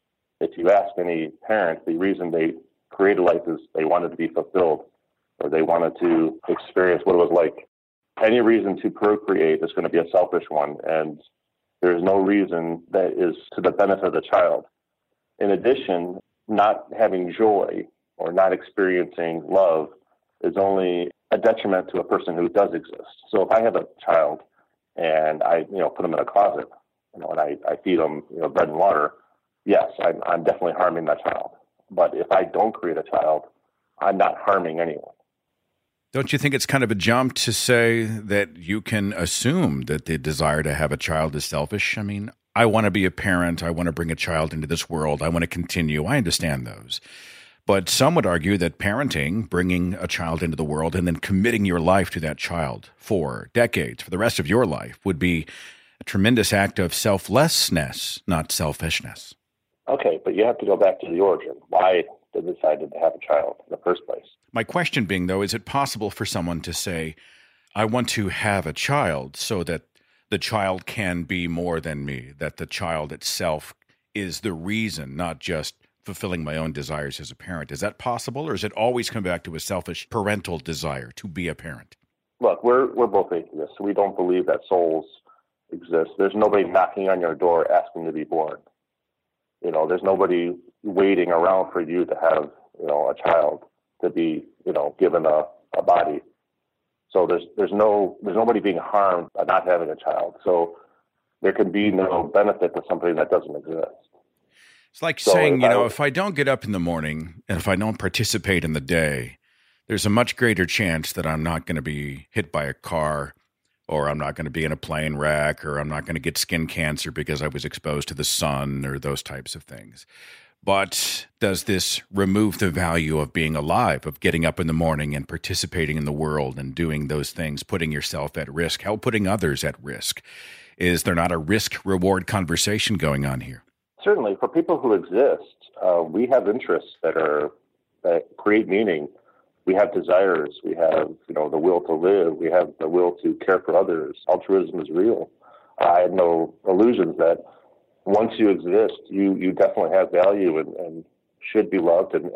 If you ask any parent, the reason they create a life is they wanted to be fulfilled or they wanted to experience what it was like. Any reason to procreate is going to be a selfish one, and there's no reason that is to the benefit of the child. In addition, not having joy or not experiencing love is only a detriment to a person who does exist. So if I have a child and I put them in a closet, and I feed them bread and water, yes, I'm definitely harming that child. But if I don't create a child, I'm not harming anyone. Don't you think it's kind of a jump to say that you can assume that the desire to have a child is selfish? I mean, I want to be a parent. I want to bring a child into this world. I want to continue. I understand those. But some would argue that parenting, bringing a child into the world and then committing your life to that child for decades, for the rest of your life, would be a tremendous act of selflessness, not selfishness. Okay, but you have to go back to the origin. Why they decided to have a child in the first place? My question being, though, is it possible for someone to say, I want to have a child so that the child can be more than me, that the child itself is the reason, not just fulfilling my own desires as a parent? Is that possible, or does it always come back to a selfish parental desire to be a parent? Look, we're both atheists, so we don't believe that souls exist. There's nobody knocking on your door asking to be born. There's nobody waiting around for you to have, a child to be, given a body. So there's nobody being harmed by not having a child. So there can be no benefit to something that doesn't exist. It's like saying, if I don't get up in the morning and if I don't participate in the day, there's a much greater chance that I'm not going to be hit by a car, or I'm not going to be in a plane wreck, or I'm not going to get skin cancer because I was exposed to the sun, or those types of things. But does this remove the value of being alive, of getting up in the morning and participating in the world and doing those things, putting yourself at risk, putting others at risk? Is there not a risk-reward conversation going on here? Certainly, for people who exist, we have interests that create meaning. We have desires. We have, the will to live. We have the will to care for others. Altruism is real. I have no illusions that once you exist, you definitely have value and should be loved. And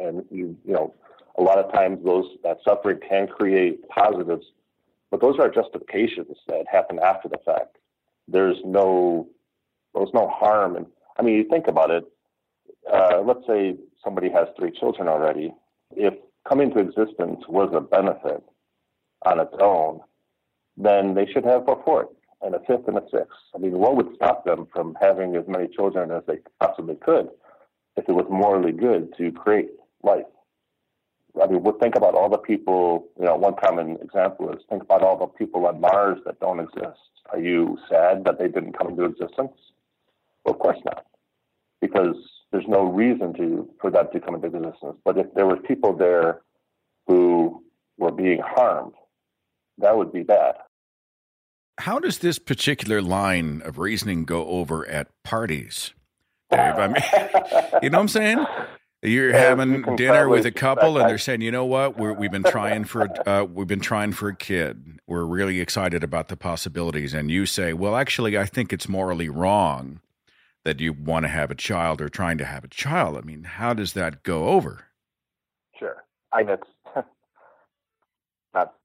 a lot of times that suffering can create positives, but those are justifications that happen after the fact. There's no harm. And I mean, you think about it. Let's say somebody has 3 children already. If coming to existence was a benefit on its own, then they should have a 4th and a 5th and a 6th. I mean, what would stop them from having as many children as they possibly could if it was morally good to create life? I mean, think about all the people, one common example is think about all the people on Mars that don't exist. Are you sad that they didn't come into existence? Well, of course not, because there's no reason for that to come into existence. But if there were people there who were being harmed, that would be bad. How does this particular line of reasoning go over at parties, Dave? I mean, you know what I'm saying? You're having dinner with a couple, and they're saying, "You know what? We've been trying for a kid. We're really excited about the possibilities." And you say, "Well, actually, I think it's morally wrong that you want to have a child or trying to have a child." I mean, how does that go over? Sure, it's not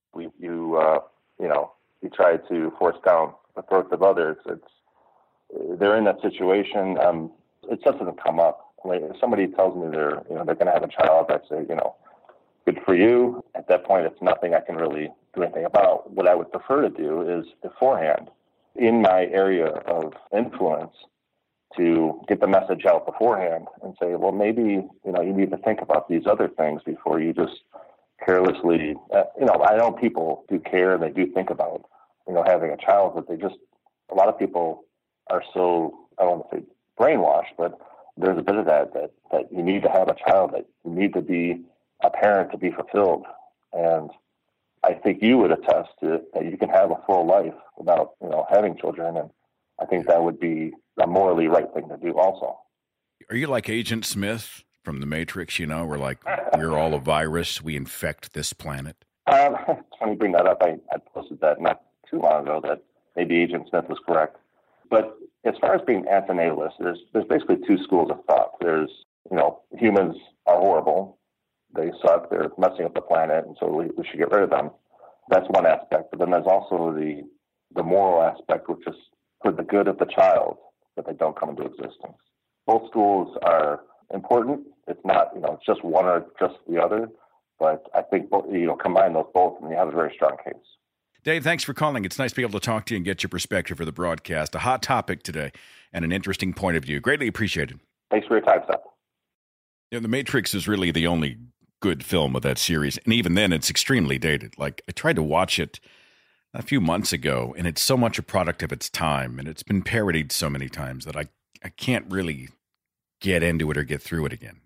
you try to force down the throats of others. They're in that situation. It just doesn't come up. Like if somebody tells me they're going to have a child, I say, good for you. At that point, it's nothing I can really do anything about. What I would prefer to do is beforehand, in my area of influence, to get the message out beforehand and say, well, maybe, you need to think about these other things before you just carelessly, I know people do care and they do think about, having a child, but a lot of people are so, I don't want to say brainwashed, but there's a bit of that you need to have a child, that you need to be a parent to be fulfilled. And I think you would attest to that you can have a full life without, having children. And I think that would be a morally right thing to do also. Are you like Agent Smith from The Matrix? We're like, we're all a virus. We infect this planet. When you bring that up, I posted that not too long ago that maybe Agent Smith was correct. But as far as being antinatalist, there's basically two schools of thought. There's, humans are horrible. They suck. They're messing up the planet, and so we should get rid of them. That's one aspect. But then there's also the moral aspect, which is for the good of the child, that they don't come into existence. Both schools are important. It's not, it's just one or just the other. But I think, combine those both, and you have a very strong case. Dave, thanks for calling. It's nice to be able to talk to you and get your perspective for the broadcast. A hot topic today and an interesting point of view. Greatly appreciated. Thanks for your time, Seth. The Matrix is really the only good film of that series. And even then, it's extremely dated. Like, I tried to watch it a few months ago, and it's so much a product of its time, and it's been parodied so many times that I can't really get into it or get through it again.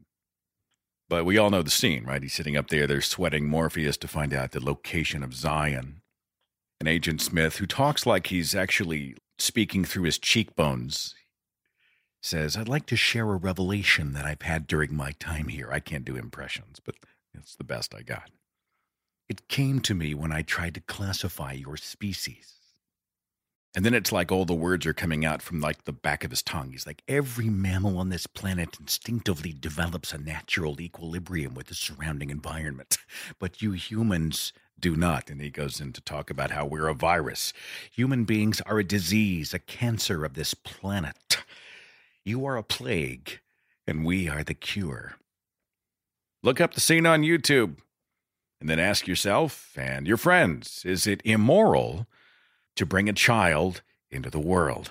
But we all know the scene, right? He's sitting up there, they're sweating Morpheus to find out the location of Zion. And Agent Smith, who talks like he's actually speaking through his cheekbones, says, I'd like to share a revelation that I've had during my time here. I can't do impressions, but it's the best I got. It came to me when I tried to classify your species. And then it's like all the words are coming out from like the back of his tongue. He's like, every mammal on this planet instinctively develops a natural equilibrium with the surrounding environment. But you humans do not. And he goes in to talk about how we're a virus. Human beings are a disease, a cancer of this planet. You are a plague, and we are the cure. Look up the scene on YouTube, and then ask yourself and your friends, is it immoral to bring a child into the world?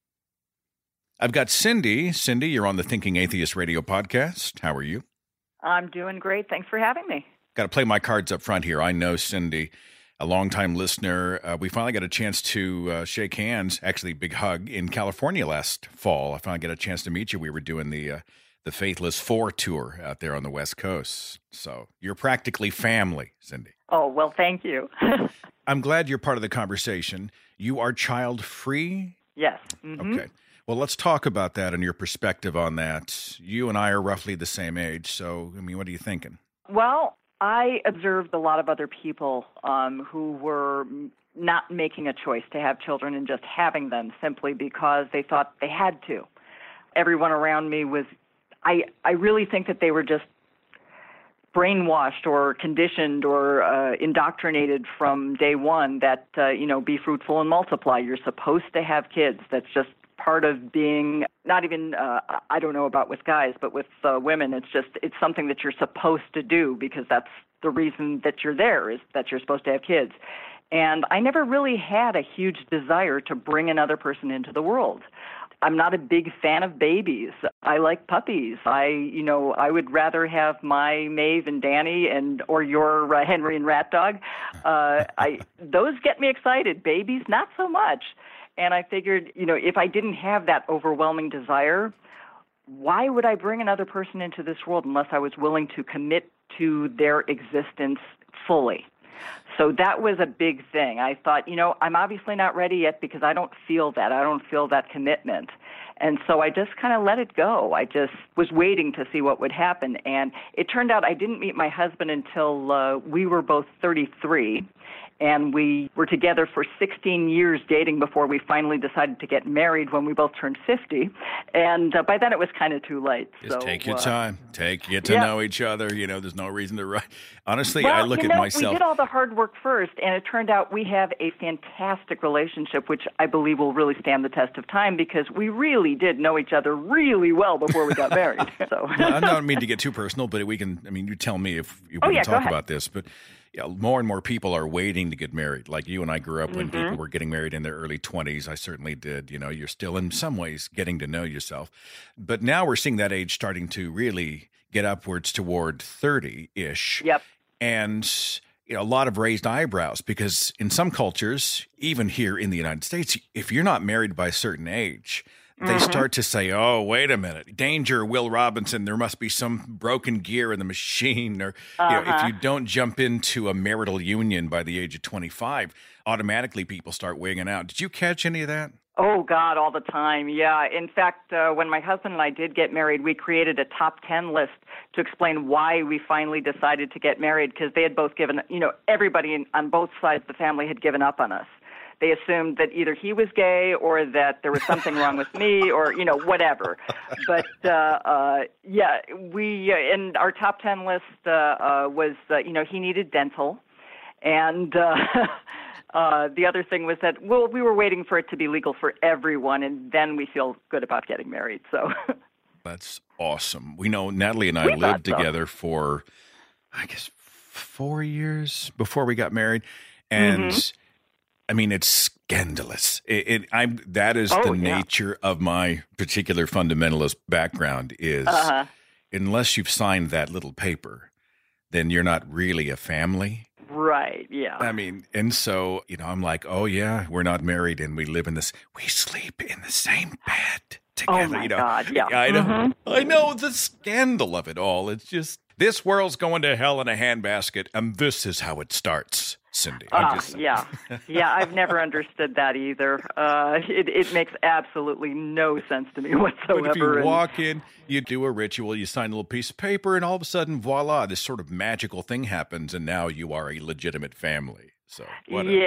I've got Cindy. Cindy, you're on the Thinking Atheist radio podcast. How are you? I'm doing great. Thanks for having me. Got to play my cards up front here. I know Cindy, a longtime listener. We finally got a chance to shake hands, actually big hug, in California last fall. I finally got a chance to meet you. We were doing the Faithless 4 tour out there on the West Coast. So you're practically family, Cindy. Oh, well, thank you. I'm glad you're part of the conversation. You are child-free? Yes. Mm-hmm. Okay. Well, let's talk about that and your perspective on that. You and I are roughly the same age, so, what are you thinking? Well, I observed a lot of other people who were not making a choice to have children and just having them simply because they thought they had to. Everyone around me was, I really think that they were just brainwashed or conditioned or indoctrinated from day one that, be fruitful and multiply. You're supposed to have kids. That's just part of being, not even, I don't know about with guys, but with women, it's something that you're supposed to do because that's the reason that you're there, is that you're supposed to have kids. And I never really had a huge desire to bring another person into the world. I'm not a big fan of babies. I like puppies. I would rather have my Maeve and Danny or your Henry and Rat Dog. Those get me excited. Babies, not so much. And I figured, if I didn't have that overwhelming desire, why would I bring another person into this world unless I was willing to commit to their existence fully? So that was a big thing. I thought, I'm obviously not ready yet because I don't feel that. I don't feel that commitment. And so I just kind of let it go. I just was waiting to see what would happen. And it turned out I didn't meet my husband until we were both 33. And we were together for 16 years dating before we finally decided to get married when we both turned 50. And by then it was kind of too late. Just take your time. Get to know each other. There's no reason to rush. Honestly, I look at myself. We did all the hard work first, and it turned out we have a fantastic relationship, which I believe will really stand the test of time because we really did know each other really well before we got married. So I don't mean to get too personal, but we can, you tell me if you want to talk about this, but more and more people are waiting to get married. Like you and I grew up when people were getting married in their early 20s. I certainly did. You're still in some ways getting to know yourself. But now we're seeing that age starting to really get upwards toward 30-ish. Yep. And a lot of raised eyebrows because in some cultures, even here in the United States, if you're not married by a certain age, they start to say, oh, wait a minute, danger, Will Robinson, there must be some broken gear in the machine. Or if you don't jump into a marital union by the age of 25, automatically people start wigging out. Did you catch any of that? Oh, God, all the time. Yeah. In fact, when my husband and I did get married, we created a top 10 list to explain why we finally decided to get married, because they had both given, everybody on both sides of the family had given up on us. They assumed that either he was gay or that there was something wrong with me or, whatever. But, we, in our top 10 list was, he needed dental. And the other thing was that, we were waiting for it to be legal for everyone, and then we feel good about getting married. So that's awesome. We know Natalie and I lived together for, I guess, 4 years before we got married. And I mean, it's scandalous. That is the nature of my particular fundamentalist background is unless you've signed that little paper, then you're not really a family. Right, yeah. I mean, and so, I'm like, oh, yeah, we're not married and we sleep in the same bed together. Oh, my God, yeah. I know the scandal of it all. It's just, this world's going to hell in a handbasket, and this is how it starts. Cindy. Yeah, I've never understood that either. It makes absolutely no sense to me whatsoever. But if you walk in, you do a ritual, you sign a little piece of paper, and all of a sudden, voila, this sort of magical thing happens, and now you are a legitimate family. So whatever.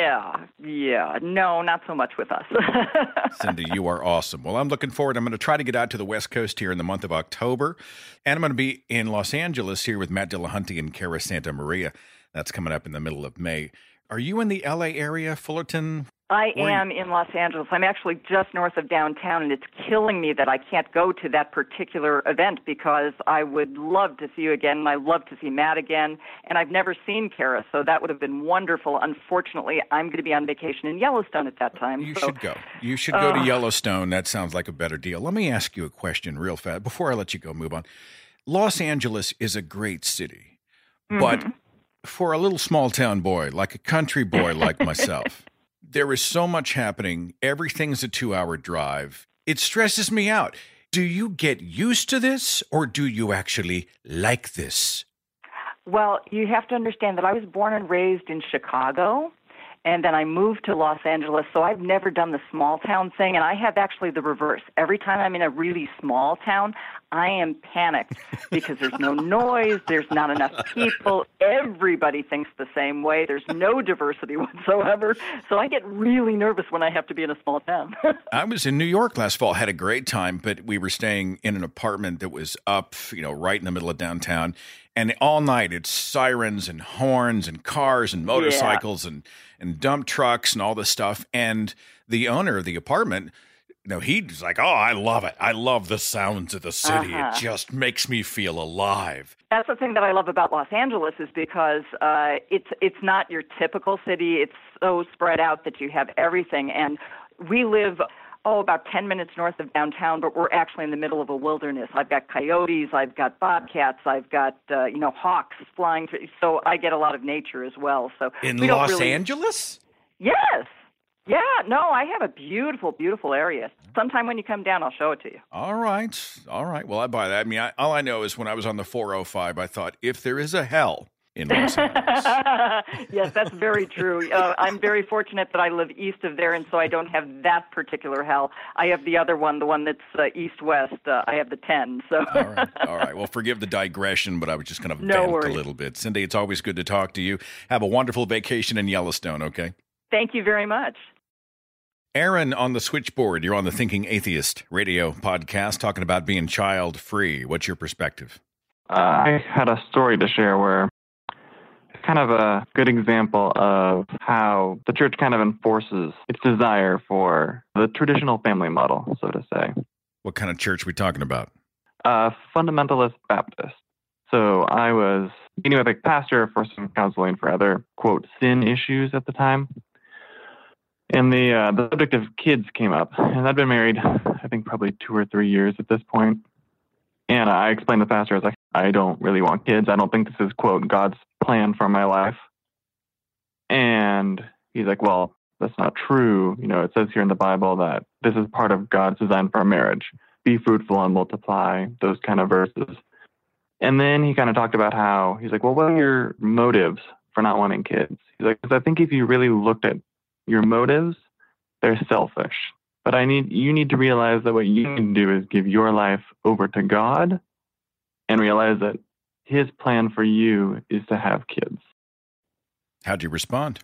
Yeah. No, not so much with us. Cindy, you are awesome. Well, I'm looking forward. I'm going to try to get out to the West Coast here in the month of October, and I'm going to be in Los Angeles here with Matt Dillahunty and Cara Santa Maria. That's coming up in the middle of May. Are you in the L.A. area, Fullerton? I am in Los Angeles. I'm actually just north of downtown, and it's killing me that I can't go to that particular event because I would love to see you again, and I'd love to see Matt again, and I've never seen Cara, so that would have been wonderful. Unfortunately, I'm going to be on vacation in Yellowstone at that time. You should go. You should go to Yellowstone. That sounds like a better deal. Let me ask you a question real fast before I let you go, move on. Los Angeles is a great city, but for a little small town boy, like a country boy like myself, there is so much happening. Everything's a 2-hour drive. It stresses me out. Do you get used to this, or do you actually like this? Well, you have to understand that I was born and raised in Chicago, and then I moved to Los Angeles, so I've never done the small town thing, and I have actually the reverse. Every time I'm in a really small town, I am panicked because there's no noise, there's not enough people, everybody thinks the same way, there's no diversity whatsoever, so I get really nervous when I have to be in a small town. I was in New York last fall, had a great time, but we were staying in an apartment that was up, right in the middle of downtown, and all night it's sirens and horns and cars and motorcycles and dump trucks and all this stuff, and the owner of the apartment, he's like, oh, I love it. I love the sounds of the city. It just makes me feel alive. That's the thing that I love about Los Angeles is because it's not your typical city. It's so spread out that you have everything. And we live, about 10 minutes north of downtown, but we're actually in the middle of a wilderness. I've got coyotes, I've got bobcats, I've got, hawks flying through. So I get a lot of nature as well. So in Los Angeles? Yes. Yeah, no, I have a beautiful, beautiful area. Sometime when you come down, I'll show it to you. All right. Well, I buy that. I mean, all I know is when I was on the 405, I thought, if there is a hell in Los Angeles. Yes, that's very true. I'm very fortunate that I live east of there, and so I don't have that particular hell. I have the other one, the one that's east-west. I have the 10. So. All right. Well, forgive the digression, but I was just kind of vent a little bit. Cindy, it's always good to talk to you. Have a wonderful vacation in Yellowstone, okay? Thank you very much. Aaron on the switchboard, you're on the Thinking Atheist radio podcast talking about being child-free. What's your perspective? I had a story to share where it's kind of a good example of how the church kind of enforces its desire for the traditional family model, so to say. What kind of church are we talking about? Fundamentalist Baptist. So I was meeting with a pastor for some counseling for other, quote, sin issues at the time. And the subject of kids came up. And I'd been married, I think, probably 2 or 3 years at this point. And I explained to the pastor, I was like, I don't really want kids. I don't think this is, quote, God's plan for my life. And he's like, well, that's not true. You know, it says here in the Bible that this is part of God's design for marriage. Be fruitful and multiply, those kind of verses. And then he kind of talked about how, he's like, well, what are your motives for not wanting kids? He's like, because I think if you really looked at your motives, they're selfish. But you need to realize that what you need to do is give your life over to God and realize that his plan for you is to have kids. How'd you respond?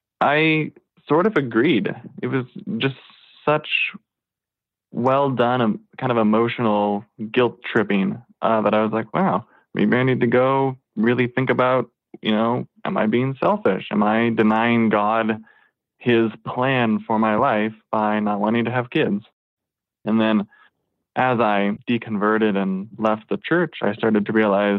I sort of agreed. It was just such well done, kind of emotional guilt tripping that I was like, wow, maybe I need to go really think about, you know, am I being selfish? Am I denying God his plan for my life by not wanting to have kids? And then as I deconverted and left the church, I started to realize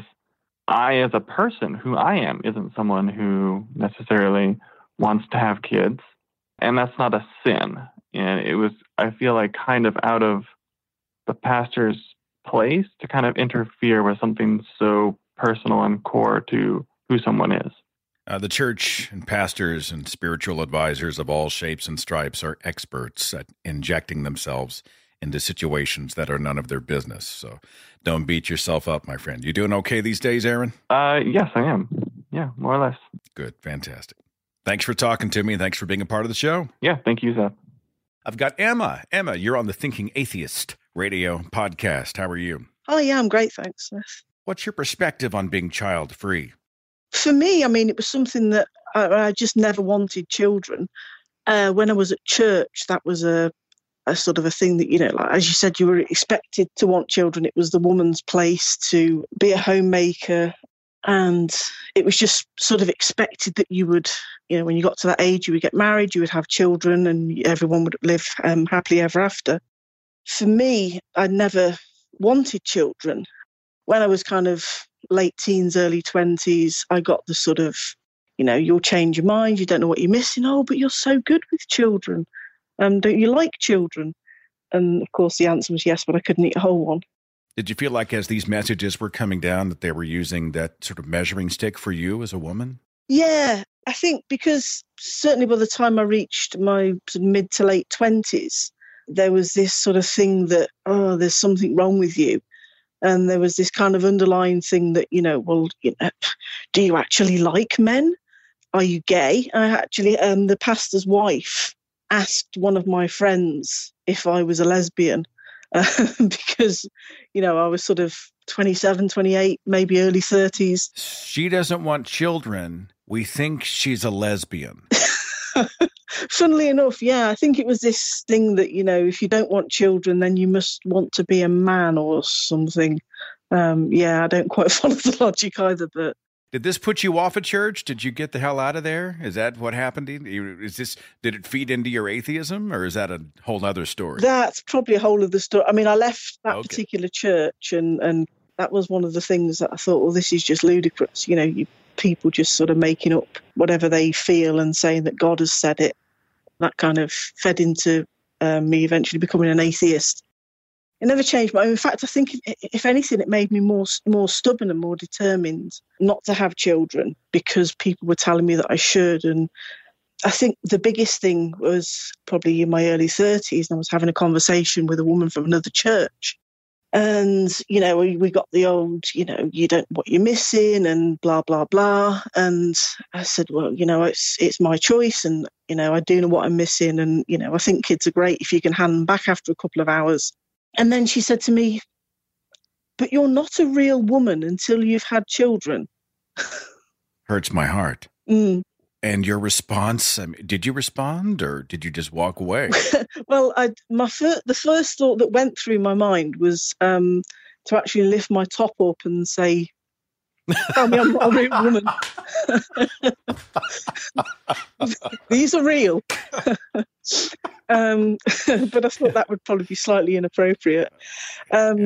I, as a person, who I am, isn't someone who necessarily wants to have kids. And that's not a sin. And it was, I feel like, kind of out of the pastor's place to kind of interfere with something so personal and core to who someone is. The church and pastors and spiritual advisors of all shapes and stripes are experts at injecting themselves into situations that are none of their business. So don't beat yourself up, my friend. You doing okay these days, Aaron? Yes, I am. Yeah, more or less. Good. Fantastic. Thanks for talking to me. Thanks for being a part of the show. Yeah, thank you, Seth. I've got Emma. Emma, you're on the Thinking Atheist radio podcast. How are you? Oh, yeah, I'm great, thanks, Seth. What's your perspective on being child-free? For me, I mean, it was something that I just never wanted children. When I was at church, that was a sort of a thing that, you know, like, as you said, you were expected to want children. It was the woman's place to be a homemaker. And it was just sort of expected that you would, you know, when you got to that age, you would get married, you would have children, and everyone would live happily ever after. For me, I never wanted children. When I was kind of late teens, early 20s, I got the sort of, you know, you'll change your mind, you don't know what you're missing. Oh, but you're so good with children. Don't you like children? And of course, the answer was yes, but I couldn't eat a whole one. Did you feel like as these messages were coming down that they were using that sort of measuring stick for you as a woman? Yeah, I think because certainly by the time I reached my mid to late 20s, there was this sort of thing that, oh, there's something wrong with you. And there was this kind of underlying thing that, you know, well, you know, do you actually like men? Are you gay? I actually, the pastor's wife asked one of my friends if I was a lesbian because, you know, I was sort of 27, 28, maybe early 30s. She doesn't want children. We think she's a lesbian. Funnily enough, yeah, I think it was this thing that, you know, if you don't want children, then you must want to be a man or something. Yeah, I don't quite follow the logic either, but... Did this put you off at church? Did you get the hell out of there? Is that what happened to you? Did it feed into your atheism, or is that a whole other story? That's probably a whole other story. I mean, I left that particular church, and that was one of the things that I thought, well, this is just ludicrous. You know, people just sort of making up whatever they feel and saying that God has said it. That kind of fed into me eventually becoming an atheist. It never changed. But in fact, I think if anything, it made me more stubborn and more determined not to have children because people were telling me that I should. And I think the biggest thing was probably in my early 30s, and I was having a conversation with a woman from another church. And, you know, we got the old, you know, you don't know what you're missing and blah, blah, blah. And I said, well, you know, it's my choice. And, you know, I do know what I'm missing. And, you know, I think kids are great if you can hand them back after a couple of hours. And then she said to me, but you're not a real woman until you've had children. Hurts my heart. Mm. And your response, I mean, did you respond or did you just walk away? Well, the first thought that went through my mind was to actually lift my top up and say, Tell me I'm not a real woman. These are real. But I thought that would probably be slightly inappropriate. But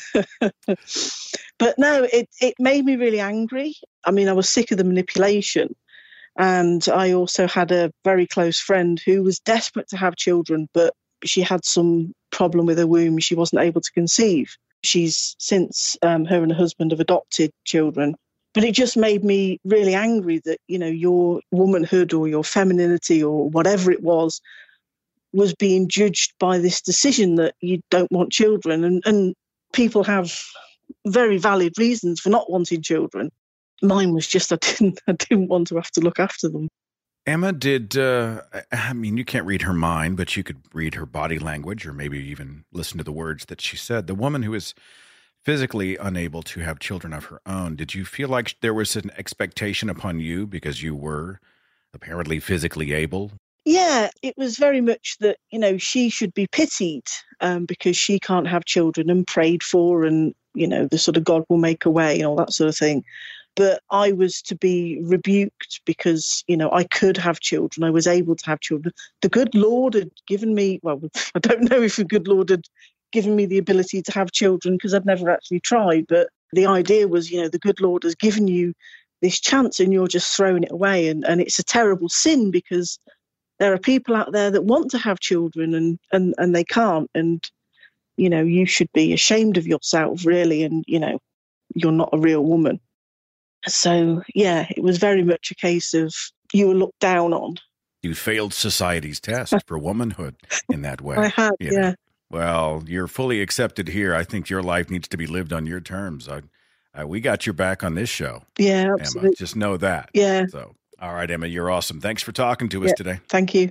no, it made me really angry. I mean, I was sick of the manipulation. And I also had a very close friend who was desperate to have children, but she had some problem with her womb. She wasn't able to conceive. She's since, her and her husband have adopted children. But it just made me really angry that, you know, your womanhood or your femininity or whatever it was being judged by this decision that you don't want children. And people have very valid reasons for not wanting children. Mine was just I didn't want to have to look after them. Emma, I mean, you can't read her mind, but you could read her body language or maybe even listen to the words that she said. The woman who is physically unable to have children of her own, did you feel like there was an expectation upon you because you were apparently physically able? Yeah, it was very much that, you know, she should be pitied because she can't have children and prayed for, and, you know, the sort of God will make a way and all that sort of thing. But I was to be rebuked because, you know, I could have children. I was able to have children. The good Lord had given me, well, I don't know if the good Lord had given me the ability to have children because I'd never actually tried. But the idea was, you know, the good Lord has given you this chance and you're just throwing it away. And it's a terrible sin because there are people out there that want to have children and they can't. And, you know, you should be ashamed of yourself, really. And, you know, you're not a real woman. So, yeah, it was very much a case of you were looked down on. You failed society's test for womanhood in that way. I had, yeah. Well, you're fully accepted here. I think your life needs to be lived on your terms. We got your back on this show. Yeah, absolutely. Emma, just know that. Yeah. So, all right, Emma, you're awesome. Thanks for talking to us today. Thank you.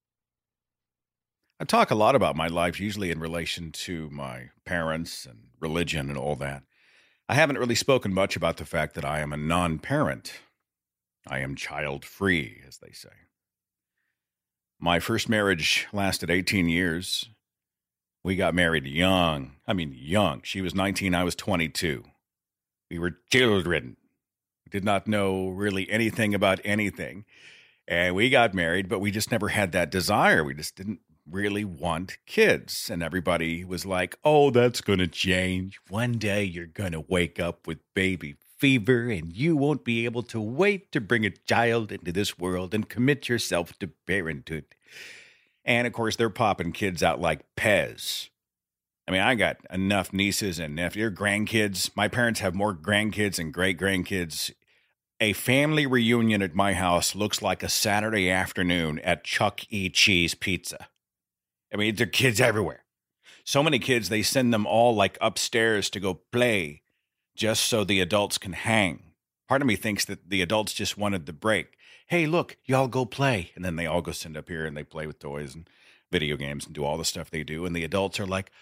I talk a lot about my life, usually in relation to my parents and religion and all that. I haven't really spoken much about the fact that I am a non-parent. I am child-free, as they say. My first marriage lasted 18 years. We got married young. I mean, young. She was 19, I was 22. We were children. We did not know really anything about anything. And we got married, but we just never had that desire. We just didn't really want kids. And everybody was like, oh, that's going to change. One day you're going to wake up with baby fever and you won't be able to wait to bring a child into this world and commit yourself to parenthood. And of course, they're popping kids out like Pez. I mean, I got enough nieces and nephews, grandkids. My parents have more grandkids and great-grandkids. A family reunion at my house looks like a Saturday afternoon at Chuck E. Cheese Pizza. I mean, there are kids everywhere. So many kids, they send them all like upstairs to go play just so the adults can hang. Part of me thinks that the adults just wanted the break. Hey, look, y'all go play. And then they all go sit up here and they play with toys and video games and do all the stuff they do. And the adults are like,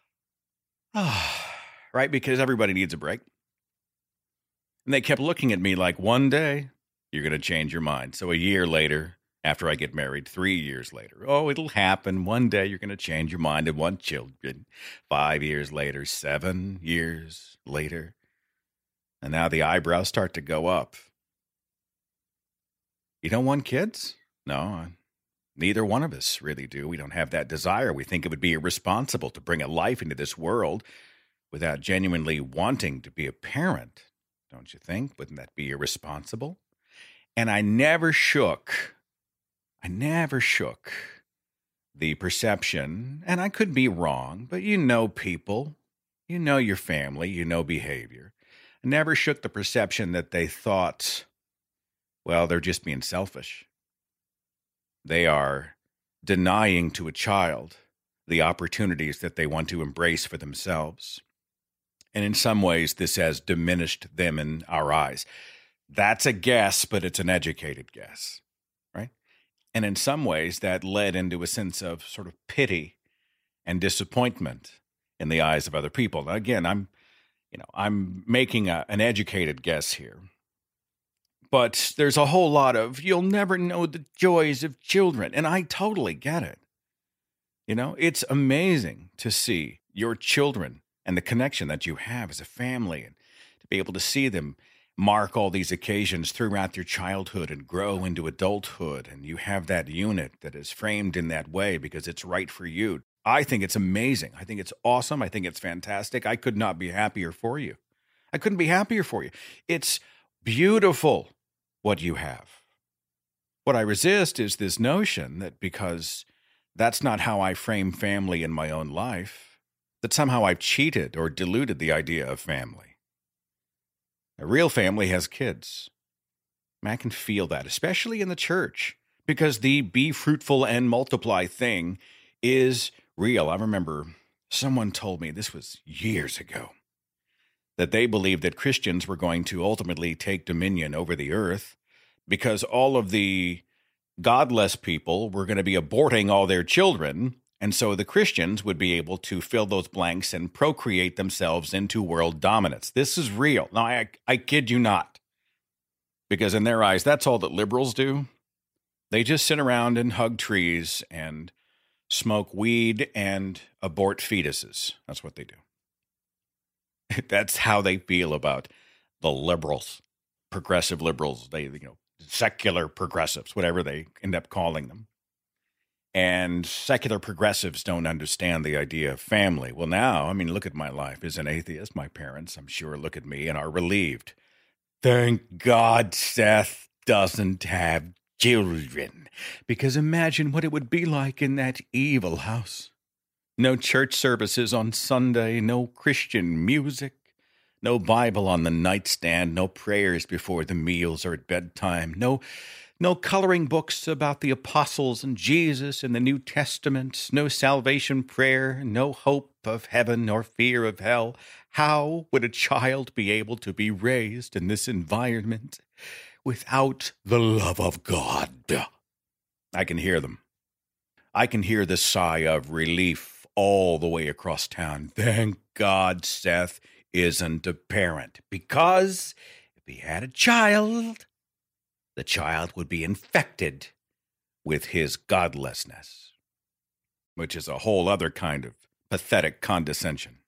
right? Because everybody needs a break. And they kept looking at me like, one day you're going to change your mind. So a year later, after I get married, 3 years later, oh, it'll happen. One day you're going to change your mind and want children. 5 years later, 7 years later. And now the eyebrows start to go up. You don't want kids? No, neither one of us really do. We don't have that desire. We think it would be irresponsible to bring a life into this world without genuinely wanting to be a parent. Don't you think? Wouldn't that be irresponsible? And I never shook the perception, and I could be wrong, but you know people, you know your family, you know behavior. I never shook the perception that they thought, well, they're just being selfish. They are denying to a child the opportunities that they want to embrace for themselves. And in some ways, this has diminished them in our eyes. That's a guess, but it's an educated guess, right? And in some ways, that led into a sense of sort of pity and disappointment in the eyes of other people. Now, again, I'm making an educated guess here. But there's a whole lot of, you'll never know the joys of children. And I totally get it. You know, it's amazing to see your children and the connection that you have as a family and to be able to see them mark all these occasions throughout your childhood and grow into adulthood, and you have that unit that is framed in that way because it's right for you. I think it's amazing. I think it's awesome. I think it's fantastic. I could not be happier for you. I couldn't be happier for you. It's beautiful what you have. What I resist is this notion that because that's not how I frame family in my own life, that somehow I've cheated or diluted the idea of family. A real family has kids. And I can feel that, especially in the church, because the be fruitful and multiply thing is real. I remember someone told me, this was years ago, that they believed that Christians were going to ultimately take dominion over the earth because all of the godless people were going to be aborting all their children, and so the Christians would be able to fill those blanks and procreate themselves into world dominance. This is real. Now, I kid you not, because in their eyes, that's all that liberals do. They just sit around and hug trees and smoke weed and abort fetuses. That's what they do. That's how they feel about the liberals, progressive liberals. They, secular progressives, whatever they end up calling them. And secular progressives don't understand the idea of family. Well, now, look at my life as an atheist. My parents, I'm sure, look at me and are relieved. Thank God Seth doesn't have children. Because imagine what it would be like in that evil house. No church services on Sunday, no Christian music, no Bible on the nightstand, no prayers before the meals or at bedtime, no coloring books about the apostles and Jesus and the New Testament, no salvation prayer, no hope of heaven nor fear of hell. How would a child be able to be raised in this environment without the love of God? I can hear them. I can hear the sigh of relief all the way across town. Thank God Seth isn't a parent, because if he had a child, the child would be infected with his godlessness, which is a whole other kind of pathetic condescension.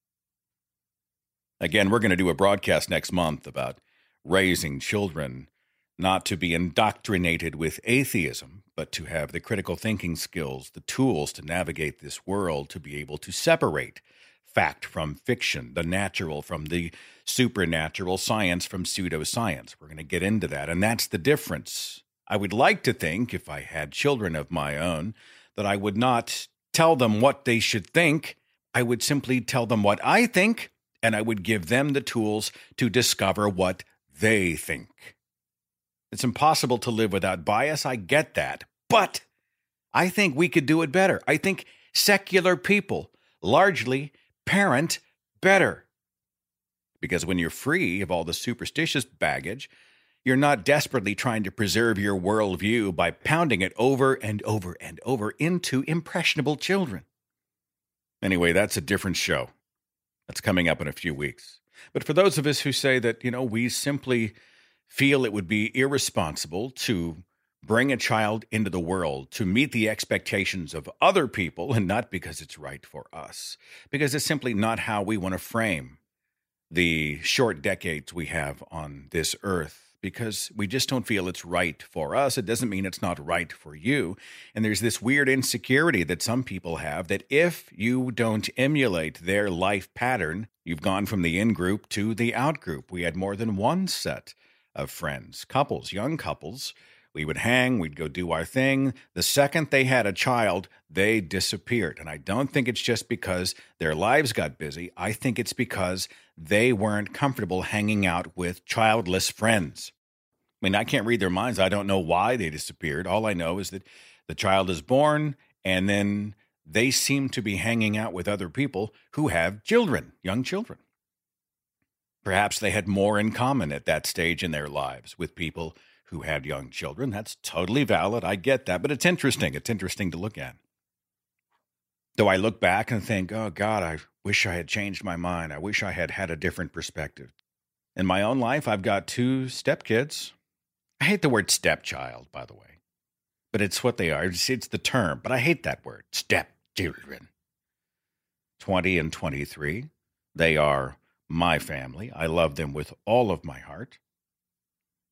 Again, we're going to do a broadcast next month about raising children not to be indoctrinated with atheism, but to have the critical thinking skills, the tools to navigate this world, to be able to separate fact from fiction, the natural from the supernatural, science from pseudoscience. We're going to get into that, and that's the difference. I would like to think, if I had children of my own, that I would not tell them what they should think. I would simply tell them what I think, and I would give them the tools to discover what they think. It's impossible to live without bias, I get that, but I think we could do it better. I think secular people largely parent better. Because when you're free of all the superstitious baggage, you're not desperately trying to preserve your worldview by pounding it over and over and over into impressionable children. Anyway, that's a different show. That's coming up in a few weeks. But for those of us who say that, we simply feel it would be irresponsible to bring a child into the world to meet the expectations of other people, and not because it's right for us, because it's simply not how we want to frame the short decades we have on this earth, because we just don't feel it's right for us. It doesn't mean it's not right for you. And there's this weird insecurity that some people have that if you don't emulate their life pattern, you've gone from the in-group to the out-group. We had more than one set of friends, couples, young couples. We would hang, we'd go do our thing. The second they had a child, they disappeared. And I don't think it's just because their lives got busy. I think it's because they weren't comfortable hanging out with childless friends. I can't read their minds. I don't know why they disappeared. All I know is that the child is born, and then they seem to be hanging out with other people who have children, young children. Perhaps they had more in common at that stage in their lives with people who had young children. That's totally valid. I get that. But it's interesting. It's interesting to look at. Do I look back and think, oh, God, I wish I had changed my mind. I wish I had had a different perspective. In my own life, I've got 2 stepkids. I hate the word stepchild, by the way. But it's what they are. It's the term. But I hate that word, stepchildren. 20 and 23. They are my family. I love them with all of my heart.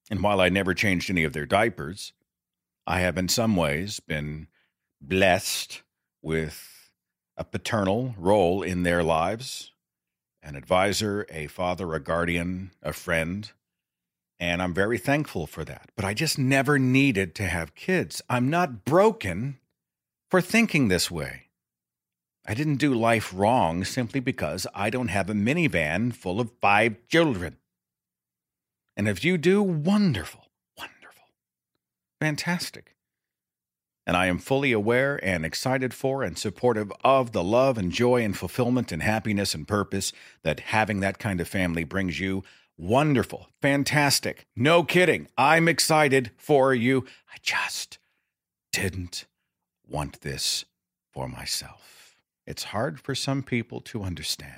And while I never changed any of their diapers, I have in some ways been blessed with a paternal role in their lives, an advisor, a father, a guardian, a friend, and I'm very thankful for that. But I just never needed to have kids. I'm not broken for thinking this way. I didn't do life wrong simply because I don't have a minivan full of 5 children. And if you do, wonderful, wonderful, fantastic. And I am fully aware and excited for and supportive of the love and joy and fulfillment and happiness and purpose that having that kind of family brings you. Wonderful, fantastic, no kidding. I'm excited for you. I just didn't want this for myself. It's hard for some people to understand.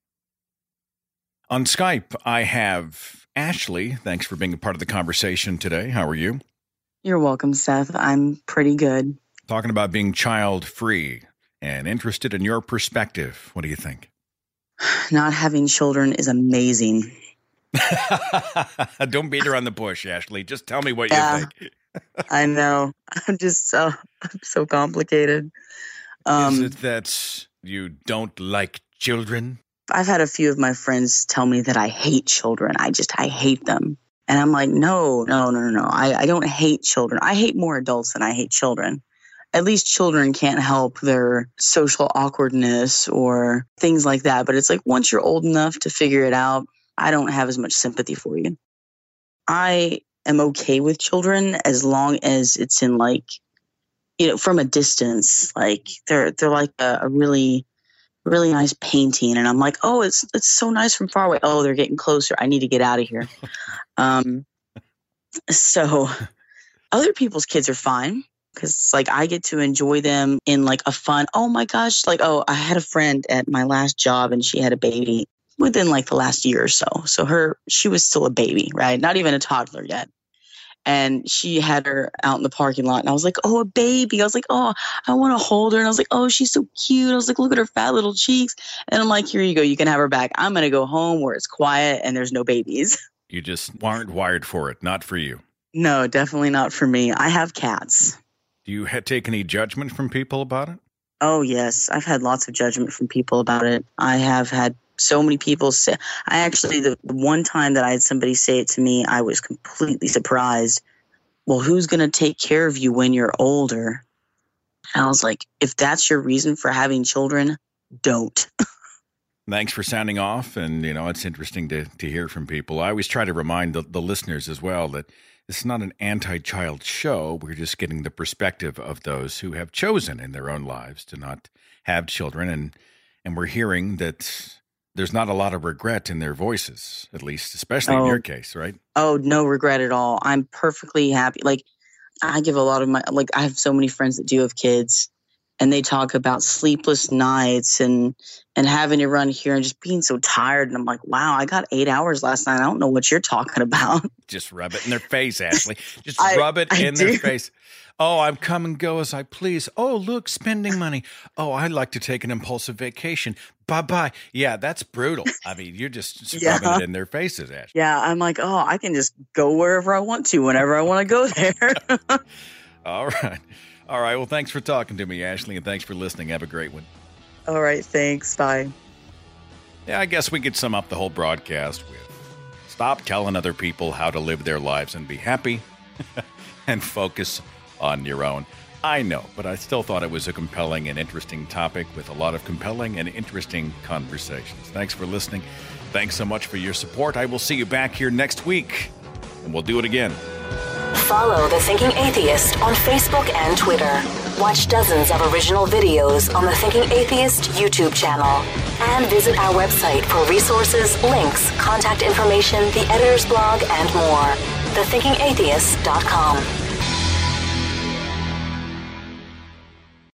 On Skype, I have Ashley. Thanks for being a part of the conversation today. How are you? You're welcome, Seth. I'm pretty good. Talking about being child-free and interested in your perspective. What do you think? Not having children is amazing. Don't beat around the bush, Ashley. Just tell me what you think. I know. I'm so complicated. Is it that you don't like children? I've had a few of my friends tell me that I hate children. I hate them. And I'm like, no. I don't hate children. I hate more adults than I hate children. At least children can't help their social awkwardness or things like that. But it's like once you're old enough to figure it out, I don't have as much sympathy for you. I am okay with children as long as it's in from a distance. Like they're like a really, really nice painting. And I'm like, oh, it's so nice from far away. Oh, they're getting closer. I need to get out of here. So other people's kids are fine because I get to enjoy them in a fun, oh my gosh. I had a friend at my last job and she had a baby within the last year or so. So she was still a baby, right? Not even a toddler yet. And she had her out in the parking lot. And I was like, oh, a baby. I was like, oh, I want to hold her. And I was like, oh, she's so cute. I was like, look at her fat little cheeks. And I'm like, here you go. You can have her back. I'm going to go home where it's quiet and there's no babies. You just aren't wired for it. Not for you. No, definitely not for me. I have cats. Do you take any judgment from people about it? Oh, yes. I've had lots of judgment from people about it. I have had so many people say, the one time that I had somebody say it to me, I was completely surprised. Well, who's going to take care of you when you're older? And I was like, if that's your reason for having children, don't. Thanks for sounding off. And, it's interesting to hear from people. I always try to remind the listeners as well that it's not an anti-child show. We're just getting the perspective of those who have chosen in their own lives to not have children. And we're hearing that there's not a lot of regret in their voices, at least, especially in your case, right? Oh, no regret at all. I'm perfectly happy. I give a lot of my, I have so many friends that do have kids, and they talk about sleepless nights and having to run here and just being so tired. And I'm like, wow, I got 8 hours last night. I don't know what you're talking about. Just rub it in their face, Ashley. Just rub it in their face. Oh, I'm come and go as I please. Oh, look, spending money. Oh, I like to take an impulsive vacation. Bye-bye. Yeah, that's brutal. I mean, you're just rubbing it in their faces, Ashley. Yeah, I'm like, oh, I can just go wherever I want to, whenever I want to go there. All right. All right. Well, thanks for talking to me, Ashley, and thanks for listening. Have a great one. All right. Thanks. Bye. Yeah, I guess we could sum up the whole broadcast with stop telling other people how to live their lives and be happy and focus on your own. I know, but I still thought it was a compelling and interesting topic with a lot of compelling and interesting conversations. Thanks for listening. Thanks so much for your support. I will see you back here next week, and we'll do it again. Follow The Thinking Atheist on Facebook and Twitter. Watch dozens of original videos on the Thinking Atheist YouTube channel. And visit our website for resources, links, contact information, the editor's blog, and more. thethinkingatheist.com.